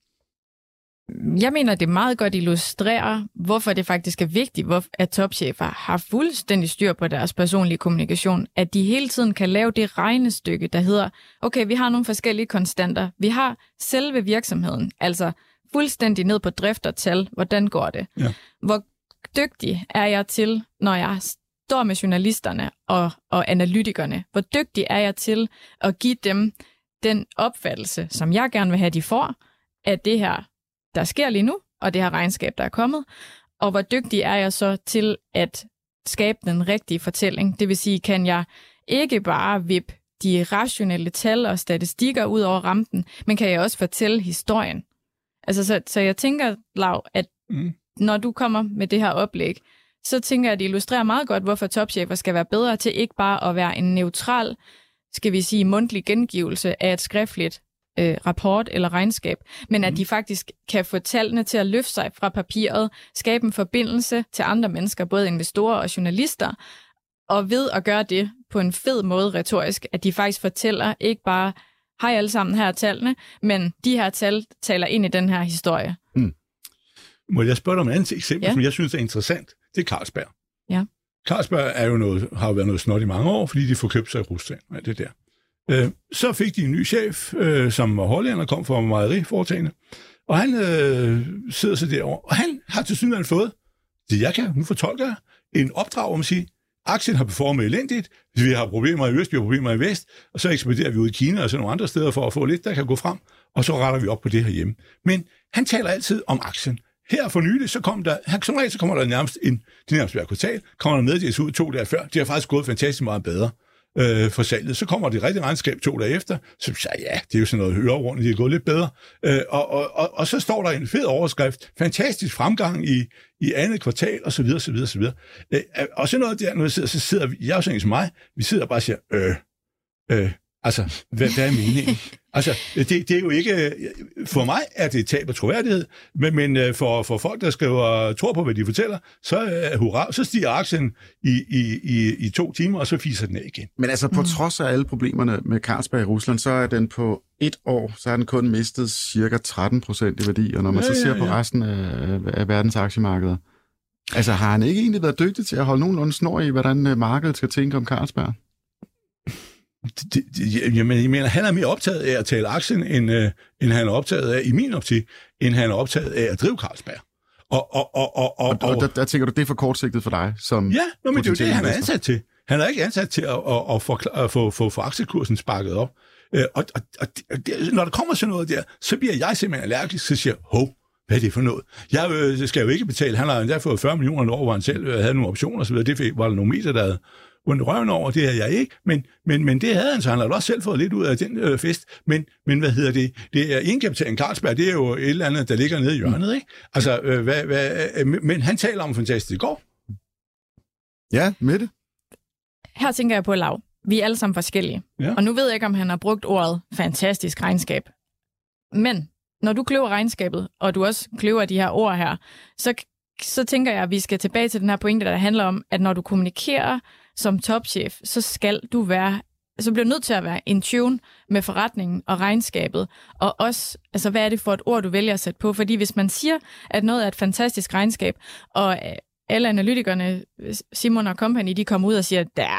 Jeg mener, det meget godt illustrerer, hvorfor det faktisk er vigtigt, at topchefer har fuldstændig styr på deres personlige kommunikation, at de hele tiden kan lave det regnestykke, der hedder, okay, vi har nogle forskellige konstanter. Vi har selve virksomheden, altså fuldstændig ned på drift og tal. Hvordan går det? Ja. Hvor dygtig er jeg til, når jeg står med journalisterne og, og analytikerne? Hvor dygtig er jeg til at give dem den opfattelse, som jeg gerne vil have, de får, af det her, der sker lige nu, og det her regnskab, der er kommet? Og hvor dygtig er jeg så til at skabe den rigtige fortælling? Det vil sige, kan jeg ikke bare vippe de rationelle tal og statistikker ud over rampen, men kan jeg også fortælle historien? Altså, så, så jeg tænker, Lav, at mm. når du kommer med det her oplæg, så tænker jeg, at det illustrerer meget godt, hvorfor topchefer skal være bedre til ikke bare at være en neutral, skal vi sige, mundtlig gengivelse af et skriftligt øh, rapport eller regnskab, men mm. at de faktisk kan få tallene til at løfte sig fra papiret, skabe en forbindelse til andre mennesker, både investorer og journalister, og ved at gøre det på en fed måde retorisk, at de faktisk fortæller ikke bare, hej alle sammen, her er tallene, men de her tal taler ind i den her historie. Mm. Må jeg spørge dig om et andet eksempel, ja. som jeg synes er interessant? Det er Carlsberg. Ja. Carlsberg er jo noget, har jo været noget snot i mange år, fordi de får købt sig i Rusland. Ja, det der. Øh, så fik de en ny chef, øh, som var hollænder, kom fra mejeriforetagende, og han øh, sidder så derovre, og han har til synligheden fået, det jeg kan, nu fortolker jeg, en opdrag om at sige, aktien har performet elendigt, vi har problemer i øst, vi har problemer i vest, og så ekspederer vi ud i Kina og så nogle andre steder for at få lidt, der kan gå frem, og så retter vi op på det her hjemme. Men han taler altid om aktien. Her for nylig, så kom der, her, som regel, så kommer der nærmest en, det nærmest hver kvartal, kommer der meddelelse ud to dage før, det har faktisk gået fantastisk meget bedre øh, for salget. Så kommer det rigtige regnskab to dage efter, så siger ja, det er jo sådan noget hørerundt, det er gået lidt bedre. Øh, og, og, og, og så står der en fed overskrift, fantastisk fremgang i, i andet kvartal, og så videre, så videre, så videre. Øh, og så noget der, når jeg sidder, så sidder vi, jeg er jo sådan som mig, vi sidder og bare og siger, øh, øh, altså, hvad, hvad er meningen? Altså, det, det er jo ikke... For mig er det et tab af troværdighed, men, men for, for folk, der skriver, tror på, hvad de fortæller, så, uh, hurra, så stiger aktien i, i, i, i to timer, og så fiser den af igen. Men altså, på mm. trods af alle problemerne med Carlsberg i Rusland, så er den på et år, så har den kun mistet cirka tretten procent i værdi, og når man ja, så ser ja, ja. på resten af, af verdens aktiemarkeder, altså, har han ikke egentlig været dygtig til at holde nogenlunde snor i, hvordan markedet skal tænke om Carlsberg? Det, det, jamen, jeg mener, han er mere optaget af at tale aktien, end, øh, end han er optaget af, i min optik, end han er optaget af at drive Carlsberg. Og, og, og, og, og, og, og der, der tænker du, det er for kortsigtet for dig? Som ja, nå, men det er jo det, han er ansat til. Han er ikke ansat til at, at, at, forklare, at få, få, få aktiekursen sparket op. Øh, og, og, og det, når der kommer sådan noget der, så bliver jeg simpelthen allergisk, så siger hov, hvad er det for noget? Jeg øh, skal jo ikke betale. Han har endda fået fyrre millioner år, hvor han selv havde nogle optioner og så videre. Det var der nogle meter, der havde ondt røven over, det havde jeg ikke, men, men, men det havde han, så han havde også selv fået lidt ud af den øh, fest. Men, men hvad hedder det? Det er egenkapitalen Carlsberg, det er jo et eller andet, der ligger nede i hjørnet, ikke? Altså, øh, hvad, hvad, øh, men han taler om fantastisk i går. Ja, med det. Her tænker jeg på Lav. Vi er alle sammen forskellige. Ja. Og nu ved jeg ikke, om han har brugt ordet fantastisk regnskab. Men når du kløver regnskabet, og du også kløver de her ord her, så, så tænker jeg, at vi skal tilbage til den her pointe, der handler om, at når du kommunikerer som topchef, så skal du være, så bliver du nødt til at være in tune med forretningen og regnskabet, og også, altså hvad er det for et ord, du vælger at sætte på? Fordi hvis man siger, at noget er et fantastisk regnskab, og alle analytikerne, Simon og company, de kommer ud og siger,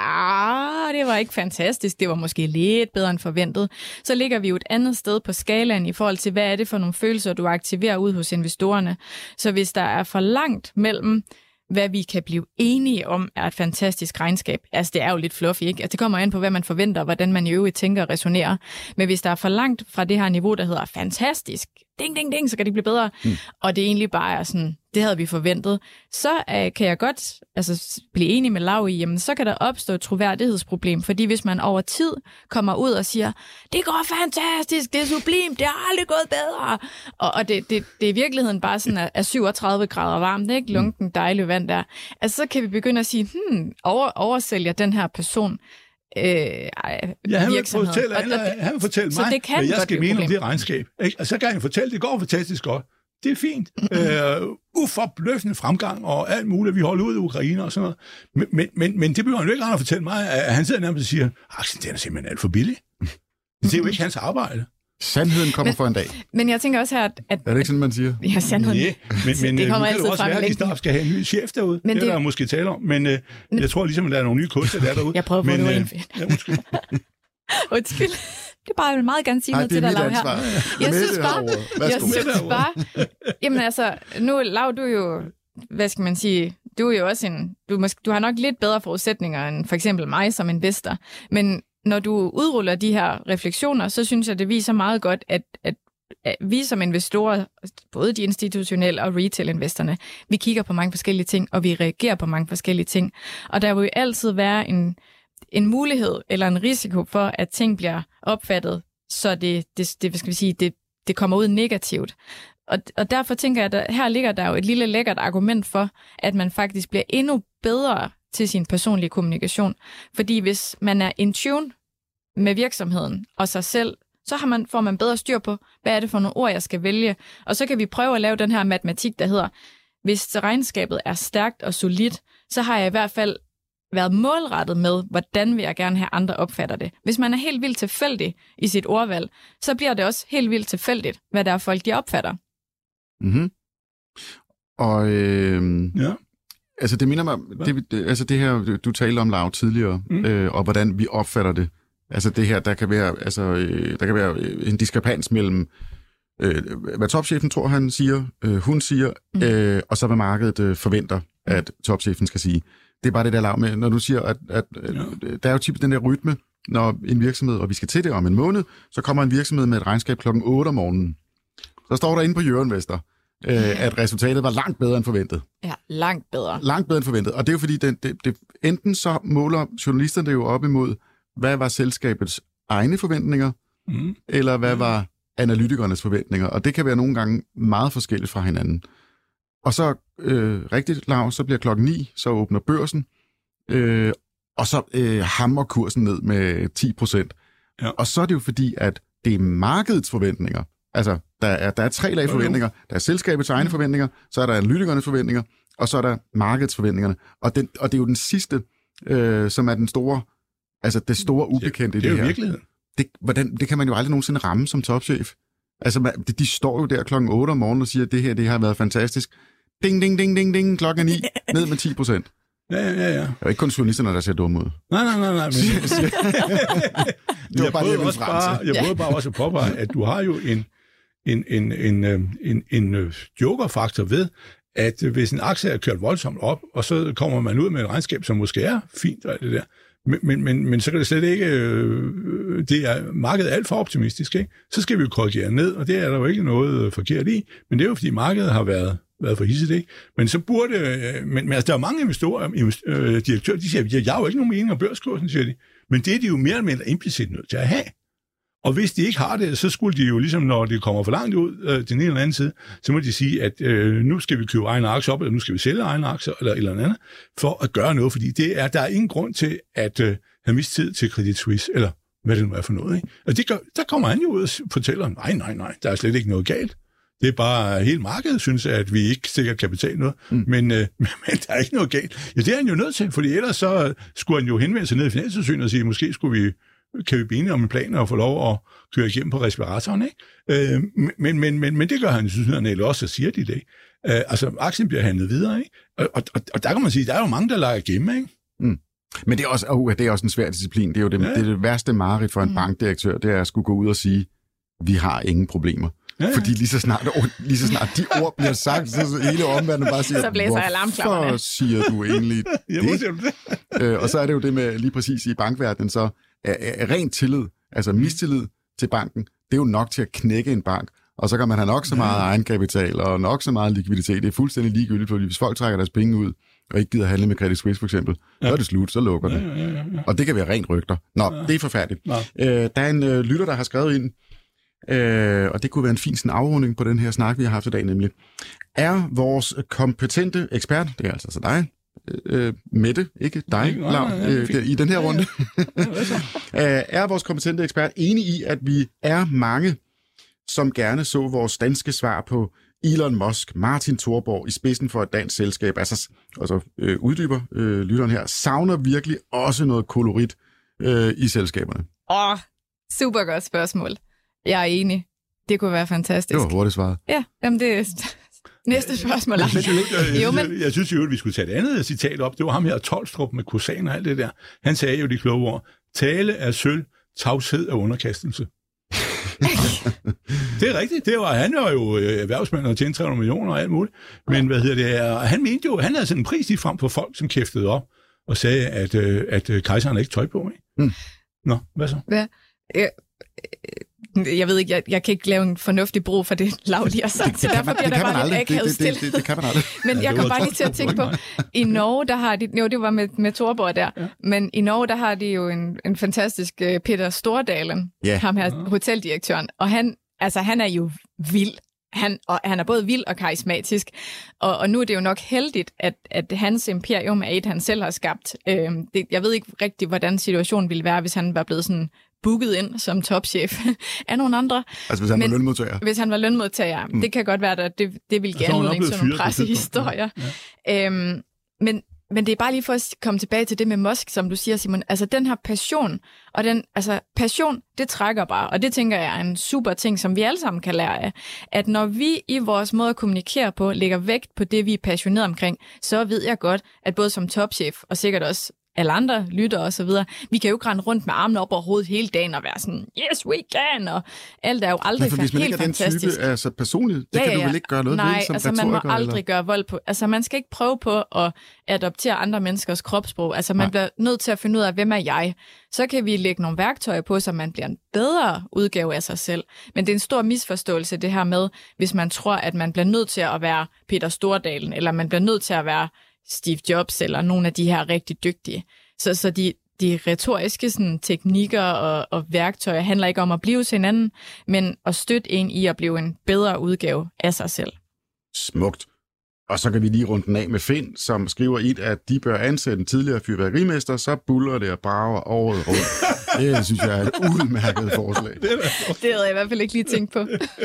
at det var ikke fantastisk, det var måske lidt bedre end forventet. Så ligger vi jo et andet sted på skalaen i forhold til, hvad er det for nogle følelser, du aktiverer ud hos investorerne. Så hvis der er for langt mellem, hvad vi kan blive enige om, er et fantastisk regnskab. Altså, det er jo lidt fluffy, ikke? Altså, det kommer an på, hvad man forventer, og hvordan man i øvrigt tænker og resonerer. Men hvis der er for langt fra det her niveau, der hedder fantastisk, ding, ding, ding, så kan det blive bedre. Mm. Og det egentlig bare er sådan, det havde vi forventet. Så uh, kan jeg godt altså, blive enig med Lau i, jamen, så kan der opstå et troværdighedsproblem. Fordi hvis man over tid kommer ud og siger, det går fantastisk, det er sublimt, det har aldrig gået bedre. Og, og det, det, det er i virkeligheden bare sådan, at, at syvogtredive grader varmt, ikke? Lunken, dejlig vand der. Altså, så kan vi begynde at sige, hmm, over, oversælger den her person Øh, ej, ja, han vil fortælle, og, og, han vil fortælle mig, det kan hvad jeg skal mene om det regnskab. Ikke? Og så kan han fortælle, det går fantastisk godt. Det er fint. øh, uforbløffende fremgang og alt muligt. Vi holder ud i Ukraine og sådan noget. Men, men, men, men det behøver han jo ikke at fortælle mig. At han sidder nærmest og siger, aktien den er simpelthen alt for billig. Det er jo ikke hans arbejde. Sandheden kommer men, for en dag. Men jeg tænker også her, at... Er det ikke sådan, man siger? Ja, sandheden. Ja, men, men det kommer altid altid også frem. Være, at de snart skal have en ny chef derude. Men det, det er der måske tale om. Men, men jeg tror ligesom, at der er nogle nye kunster, der er derude. Jeg prøver på, men, at øh, ja, undskyld. Undskyld. Det er bare, jeg vil meget gerne sige Ej, noget til dig, Lau, her. Jeg synes bare... Jeg synes bare... Jamen altså, nu, Lau, du er jo... Hvad skal man sige? Du er jo også en... Du, måske, du har nok lidt bedre forudsætninger end for eksempel mig som investor. Men når du udruller de her refleksioner, så synes jeg, det viser meget godt, at, at, at vi som investorer, både de institutionelle og retail-investorerne, vi kigger på mange forskellige ting, og vi reagerer på mange forskellige ting. Og der vil jo altid være en, en mulighed eller en risiko for, at ting bliver opfattet, så det, det, det, hvad skal vi sige, det, det kommer ud negativt. Og, og derfor tænker jeg, at her ligger der jo et lille lækkert argument for, at man faktisk bliver endnu bedre til sin personlige kommunikation. Fordi hvis man er in tune med virksomheden og sig selv, så har man, får man bedre styr på, hvad er det for nogle ord, jeg skal vælge. Og så kan vi prøve at lave den her matematik, der hedder, hvis regnskabet er stærkt og solidt, så har jeg i hvert fald været målrettet med, hvordan vil jeg gerne have andre opfatter det. Hvis man er helt vildt tilfældig i sit ordvalg, så bliver det også helt vildt tilfældigt, hvad der er folk, de opfatter. Mm-hmm. Og øh, ja. altså det minder mig, det, det, altså det her, du talte om, Lau, tidligere, mm. øh, og hvordan vi opfatter det. Altså det her, der kan være, altså, øh, der kan være en diskrepans mellem, øh, hvad topchefen tror, han siger, øh, hun siger, mm. øh, og så hvad markedet øh, forventer, at topchefen skal sige. Det er bare det der, Lau, med, når du siger, at, at ja. der er jo typisk den der rytme, når en virksomhed, og vi skal til det om en måned, så kommer en virksomhed med et regnskab klokken otte om morgenen. Så står der inde på Jørgenvester, øh, at resultatet var langt bedre end forventet. Ja, langt bedre. Langt bedre end forventet. Og det er jo fordi, det, det, det, enten så måler journalisterne jo op imod, hvad var selskabets egne forventninger, mm. eller hvad var analytikernes forventninger. Og det kan være nogle gange meget forskelligt fra hinanden. Og så øh, rigtigt, Lau, så bliver klokken ni, så åbner børsen, øh, og så øh, hammer kursen ned med ti procent. Ja. Og så er det jo fordi, at det er markedets forventninger. Altså, der er, der er tre lag forventninger. Der er selskabets egne forventninger, så er der analytikernes forventninger, og så er der markedets forventninger. Og, den, og det er jo den sidste, øh, som er den store, altså det store ubekendte det, det i det her. Det er jo virkeligheden. Det, hvordan, det kan man jo aldrig nogensinde ramme som topchef. Altså, man, de, de står jo der klokken otte om morgenen og siger, at det her, det har været fantastisk. Ding, ding, ding, ding, ding, klokken er ni, ned med ti procent. Ja, ja, ja. Det er jo ikke kun journalisterne, der ser dumme ud. Nej, nej, nej, nej. Men... det var bare jeg prøvede bare, jeg prøvede bare også at påpege, at du har jo en, en, en, en, en, en, en jokerfaktor ved, at hvis en aktie er kørt voldsomt op, og så kommer man ud med et regnskab, som måske er fint og alt det der, men, men, men, men så kan det slet ikke, øh, det er markedet alt for optimistisk, ikke? Så skal vi jo korrigere ned, og det er der jo ikke noget forkert i, men det er jo fordi markedet har været været for hisset, ikke? Men så burde... Øh, men, men altså, der er mange investorer, øh, direktører, de siger, jeg har jo ikke nogen mening om børskursen, siger de. Men det er de jo mere eller mindre implicit nødt til at have. Og hvis de ikke har det, så skulle de jo ligesom, når det kommer for langt ud øh, til en eller anden side, så må de sige, at øh, nu skal vi købe egne aktier op, eller nu skal vi sælge egne aktier, eller eller andet, for at gøre noget, fordi det er, der er ingen grund til at øh, have mistid til Credit Suisse, eller hvad det nu er for noget, ikke? Og det gør, der kommer han jo ud og fortæller, nej, nej, nej, der er slet ikke noget galt. Det er bare hele markedet synes, at vi ikke sikkert kan betale noget, mm. men, øh, men der er ikke noget galt. Ja, det er han jo nødt til, fordi ellers så skulle han jo henvende sig ned i Finanstilsynet og sige, måske skulle vi kan vi blive enige om en plan og få lov at køre igennem på respiratoren, ikke? Øh, men, men, men, men det gør han, synes han også, siger de det. Øh, altså, aktien bliver handlet videre, ikke? Og, og, og der kan man sige, der er jo mange, der leger gemme, ikke? Mm. Men det er, også, oh, det er også en svær disciplin. Det er jo det, ja. det, er det værste mareridt for en mm. bankdirektør, det er at skulle gå ud og sige, vi har ingen problemer. Ja, ja. Fordi lige så, snart, lige så snart de ord bliver sagt, så hele omverdenen bare siger, så blæser alarmklokkerne. Hvorfor siger du egentlig det? det? øh, og så er det jo det med lige præcis i bankverdenen, så er, er ren tillid, altså mistillid til banken, det er jo nok til at knække en bank. Og så kan man have nok så meget ja. egenkapital og nok så meget likviditet. Det er fuldstændig ligegyldigt, fordi hvis folk trækker deres penge ud, og ikke gider handle med Credit Suisse for eksempel, ja. så er det slut, så lukker det. Ja, ja, ja, ja. Og det kan være rent rygter. Nå, ja. det er forfærdeligt. Øh, der er en øh, lytter, der har skrevet ind, øh, og det kunne være en fin sådan, afrunding på den her snak, vi har haft i dag nemlig. Er vores kompetente ekspert, det er altså så dig, øh, Mette, ikke dig, ja, Lav, ja, ja, øh, i den her runde, ja, ja. øh, er vores kompetente ekspert enig i, at vi er mange, som gerne så vores danske svar på Elon Musk, Martin Thorborg i spidsen for et dansk selskab, altså, altså øh, uddyber øh, lytteren her, savner virkelig også noget kolorit øh, i selskaberne? Åh, oh, super godt spørgsmål. Jeg er enig. Det kunne være fantastisk. Det var hurtigt svaret. Ja, jamen det er næste spørgsmål. Jeg synes jo, jeg, jo, men... jeg synes jo, at vi skulle tage et andet citat op. Det var ham her, Tolstrup med Kosan og alt det der. Han sagde jo de kloge ord. Tale er sølv, tavshed er underkastelse. Det er rigtigt. Det var, han var jo erhvervsmand og tjente tre hundrede millioner og alt muligt. Men hvad hedder det? Og han mente jo, han havde sådan en pris lige frem for folk, som kæftede op og sagde, at, at, at kejseren ikke tøj på. Ikke? Mm. Nå, hvad så? Ja. Jeg, jeg ved ikke, jeg, jeg kan ikke lave en fornuftig brug for det, Lav lige har sagt, så derfor bliver der bare lidt akavet stille. Det, det, det kan man aldrig. Men jeg kom bare lige til at tænke på, i Norge, der har de, jo det var med, med Thorborg der, ja. men i Norge, der har de jo en, en fantastisk uh, Peter Stordalen, yeah. ham her hoteldirektøren, og han, altså han er jo vild. Han, og han er både vild og karismatisk, og, og nu er det jo nok heldigt, at, at hans imperium er et, han selv har skabt. Øhm, det, jeg ved ikke rigtig, hvordan situationen ville være, hvis han var blevet sådan booket ind som topchef af nogle andre. Altså hvis han Men, var lønmodtager? Hvis han var lønmodtager. Mm. Det kan godt være, at det, det ville give anledning til nogle pressehistorier. Ja, ja. Øhm, men, men det er bare lige for at komme tilbage til det med Musk, som du siger, Simon. Altså den her passion, og den, altså passion, det trækker bare. Og det tænker jeg er en super ting, som vi alle sammen kan lære af. At når vi i vores måde at kommunikere på, lægger vægt på det, vi er passionerede omkring, så ved jeg godt, at både som topchef, og sikkert også alle andre lytter og så videre, vi kan jo ikke rende rundt med armene op over hovedet hele dagen og være sådan, yes, we can, og alt er jo aldrig ja, helt ikke fantastisk. Hvis man ikke er den type, altså personligt, det ja, ja, ja. kan du vel ikke gøre noget Nej, ved som altså man må aldrig eller? gøre vold på, altså man skal ikke prøve på at adoptere andre menneskers kropssprog, altså man Nej. bliver nødt til at finde ud af, hvem er jeg? Så kan vi lægge nogle værktøjer på, så man bliver en bedre udgave af sig selv. Men det er en stor misforståelse, det her med, hvis man tror, at man bliver nødt til at være Peter Stordalen, eller man bliver nødt til at være Steve Jobs, eller nogle af de her rigtig dygtige. Så, så de, de retoriske sådan, teknikker og, og værktøjer handler ikke om at blive til hinanden, men at støtte en i at blive en bedre udgave af sig selv. Smukt. Og så kan vi lige runde den af med Finn, som skriver i, at de bør ansætte en tidligere fyrværkerimester, så buller det og brager året rundt. Det synes jeg er et udmærket forslag. Det havde jeg i hvert fald ikke lige tænkt på.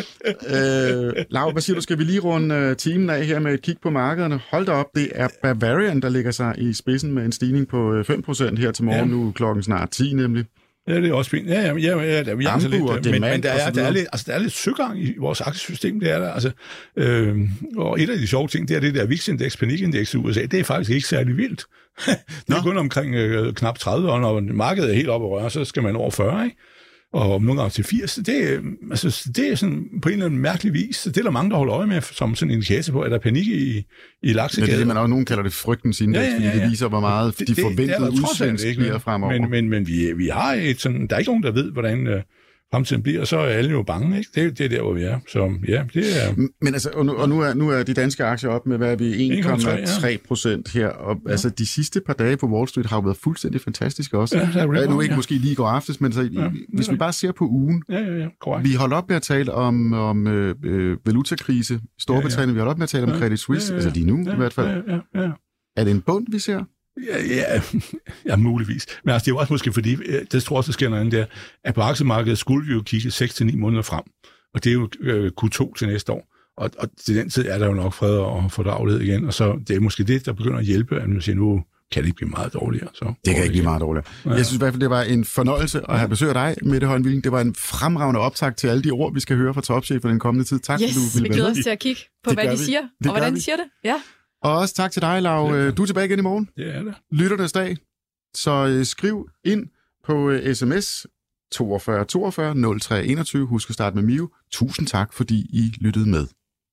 øh, Lav, hvad siger du? Skal vi lige runde timen af her med et kig på markederne? Hold da op, det er Bavarian, der ligger sig i spidsen med en stigning på fem procent her til morgen, ja. Nu klokken snart ti nemlig. Ja, det er også fint. Ja, ja, ja, ja der, vi er altså lidt, men, men der er, der, er lidt, altså, der er lidt søgang i vores aktiesystem, det er der. Altså, øh, og et af de sjove ting, det er det der V I X-indeks, panikindeks i U S A, det er faktisk ikke særlig vildt. Det er kun omkring øh, knap tredive, og når markedet er helt oppe at røre, så skal man over fyrre, ikke? Og nogle gange til firs. Det, altså, det er sådan på en eller anden mærkelig vis. Det er der mange, der holder øje med, som sådan en indikator på, at der er panik i, i laksegaden. Det er det, man også nogen kalder det frygtens indeks, ja, ja, ja, ja. Fordi det viser, hvor meget de forventede udsving bliver fremover. Men, men, men vi, vi har et sådan, der er ikke nogen, der ved, hvordan uh, fremtiden bliver, og så er alle jo bange, ikke? Det, det er der, hvor vi er. Så ja, det er... Men altså, og nu, og nu, er, nu er de danske aktier op med, hvad er vi, en komma tre procent her, og ja. Altså de sidste par dage på Wall Street har jo været fuldstændig fantastiske også. Ja, er nu ikke ja. Måske lige i går aftes, men så, ja, hvis vi bare ser på ugen, ja, ja, ja, korrekt. Vi holdt op med at tale om, om øh, valutakrise i Storbritannien, ja, ja. Vi holdt op med at tale om ja, Credit Suisse, ja, ja, ja. Altså lige nu ja, i hvert fald. Ja, ja, ja. Er det en bund, vi ser? Ja, ja, ja, muligvis. Men altså, det er jo også måske fordi, det tror også, der sker noget andet der, at på aktiemarkedet skulle vi jo kigge seks til ni måneder frem. Og det er jo øh, Q to til næste år. Og, og til den tid er der jo nok fred og fordragelighed igen. Og så det er måske det, der begynder at hjælpe, at man siger, nu kan det ikke blive meget dårligere. Så. Det kan ikke blive meget dårligere. Ja. Jeg synes i hvert fald, det var en fornøjelse at have besøg af dig, Mette Højen Willing. Det var en fremragende optag til alle de ord, vi skal høre fra topchef for den kommende tid. Tak, yes, fordi du ville vi glæder os til at kigge på, det hvad de vi. siger, det og hvordan de siger det. Ja. Og også tak til dig, Lau. Ja. Du er tilbage igen i morgen. Det er det. Lytternes dag. Så uh, skriv ind på uh, sms toogfyrre toogfyrre nul tre enogtyve. Husk at starte med Mio. Tusind tak, fordi I lyttede med.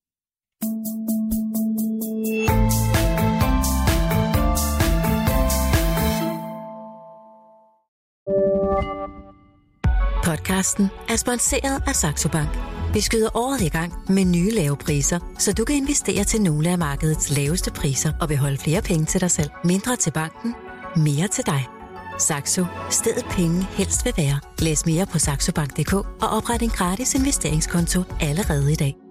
Podcasten er sponsoreret af Saxo Bank. Vi skyder året i gang med nye lave priser, så du kan investere til nogle af markedets laveste priser og beholde flere penge til dig selv. Mindre til banken, mere til dig. Saxo. Stedet penge helst vil være. Læs mere på saxobank punktum d k og opret en gratis investeringskonto allerede i dag.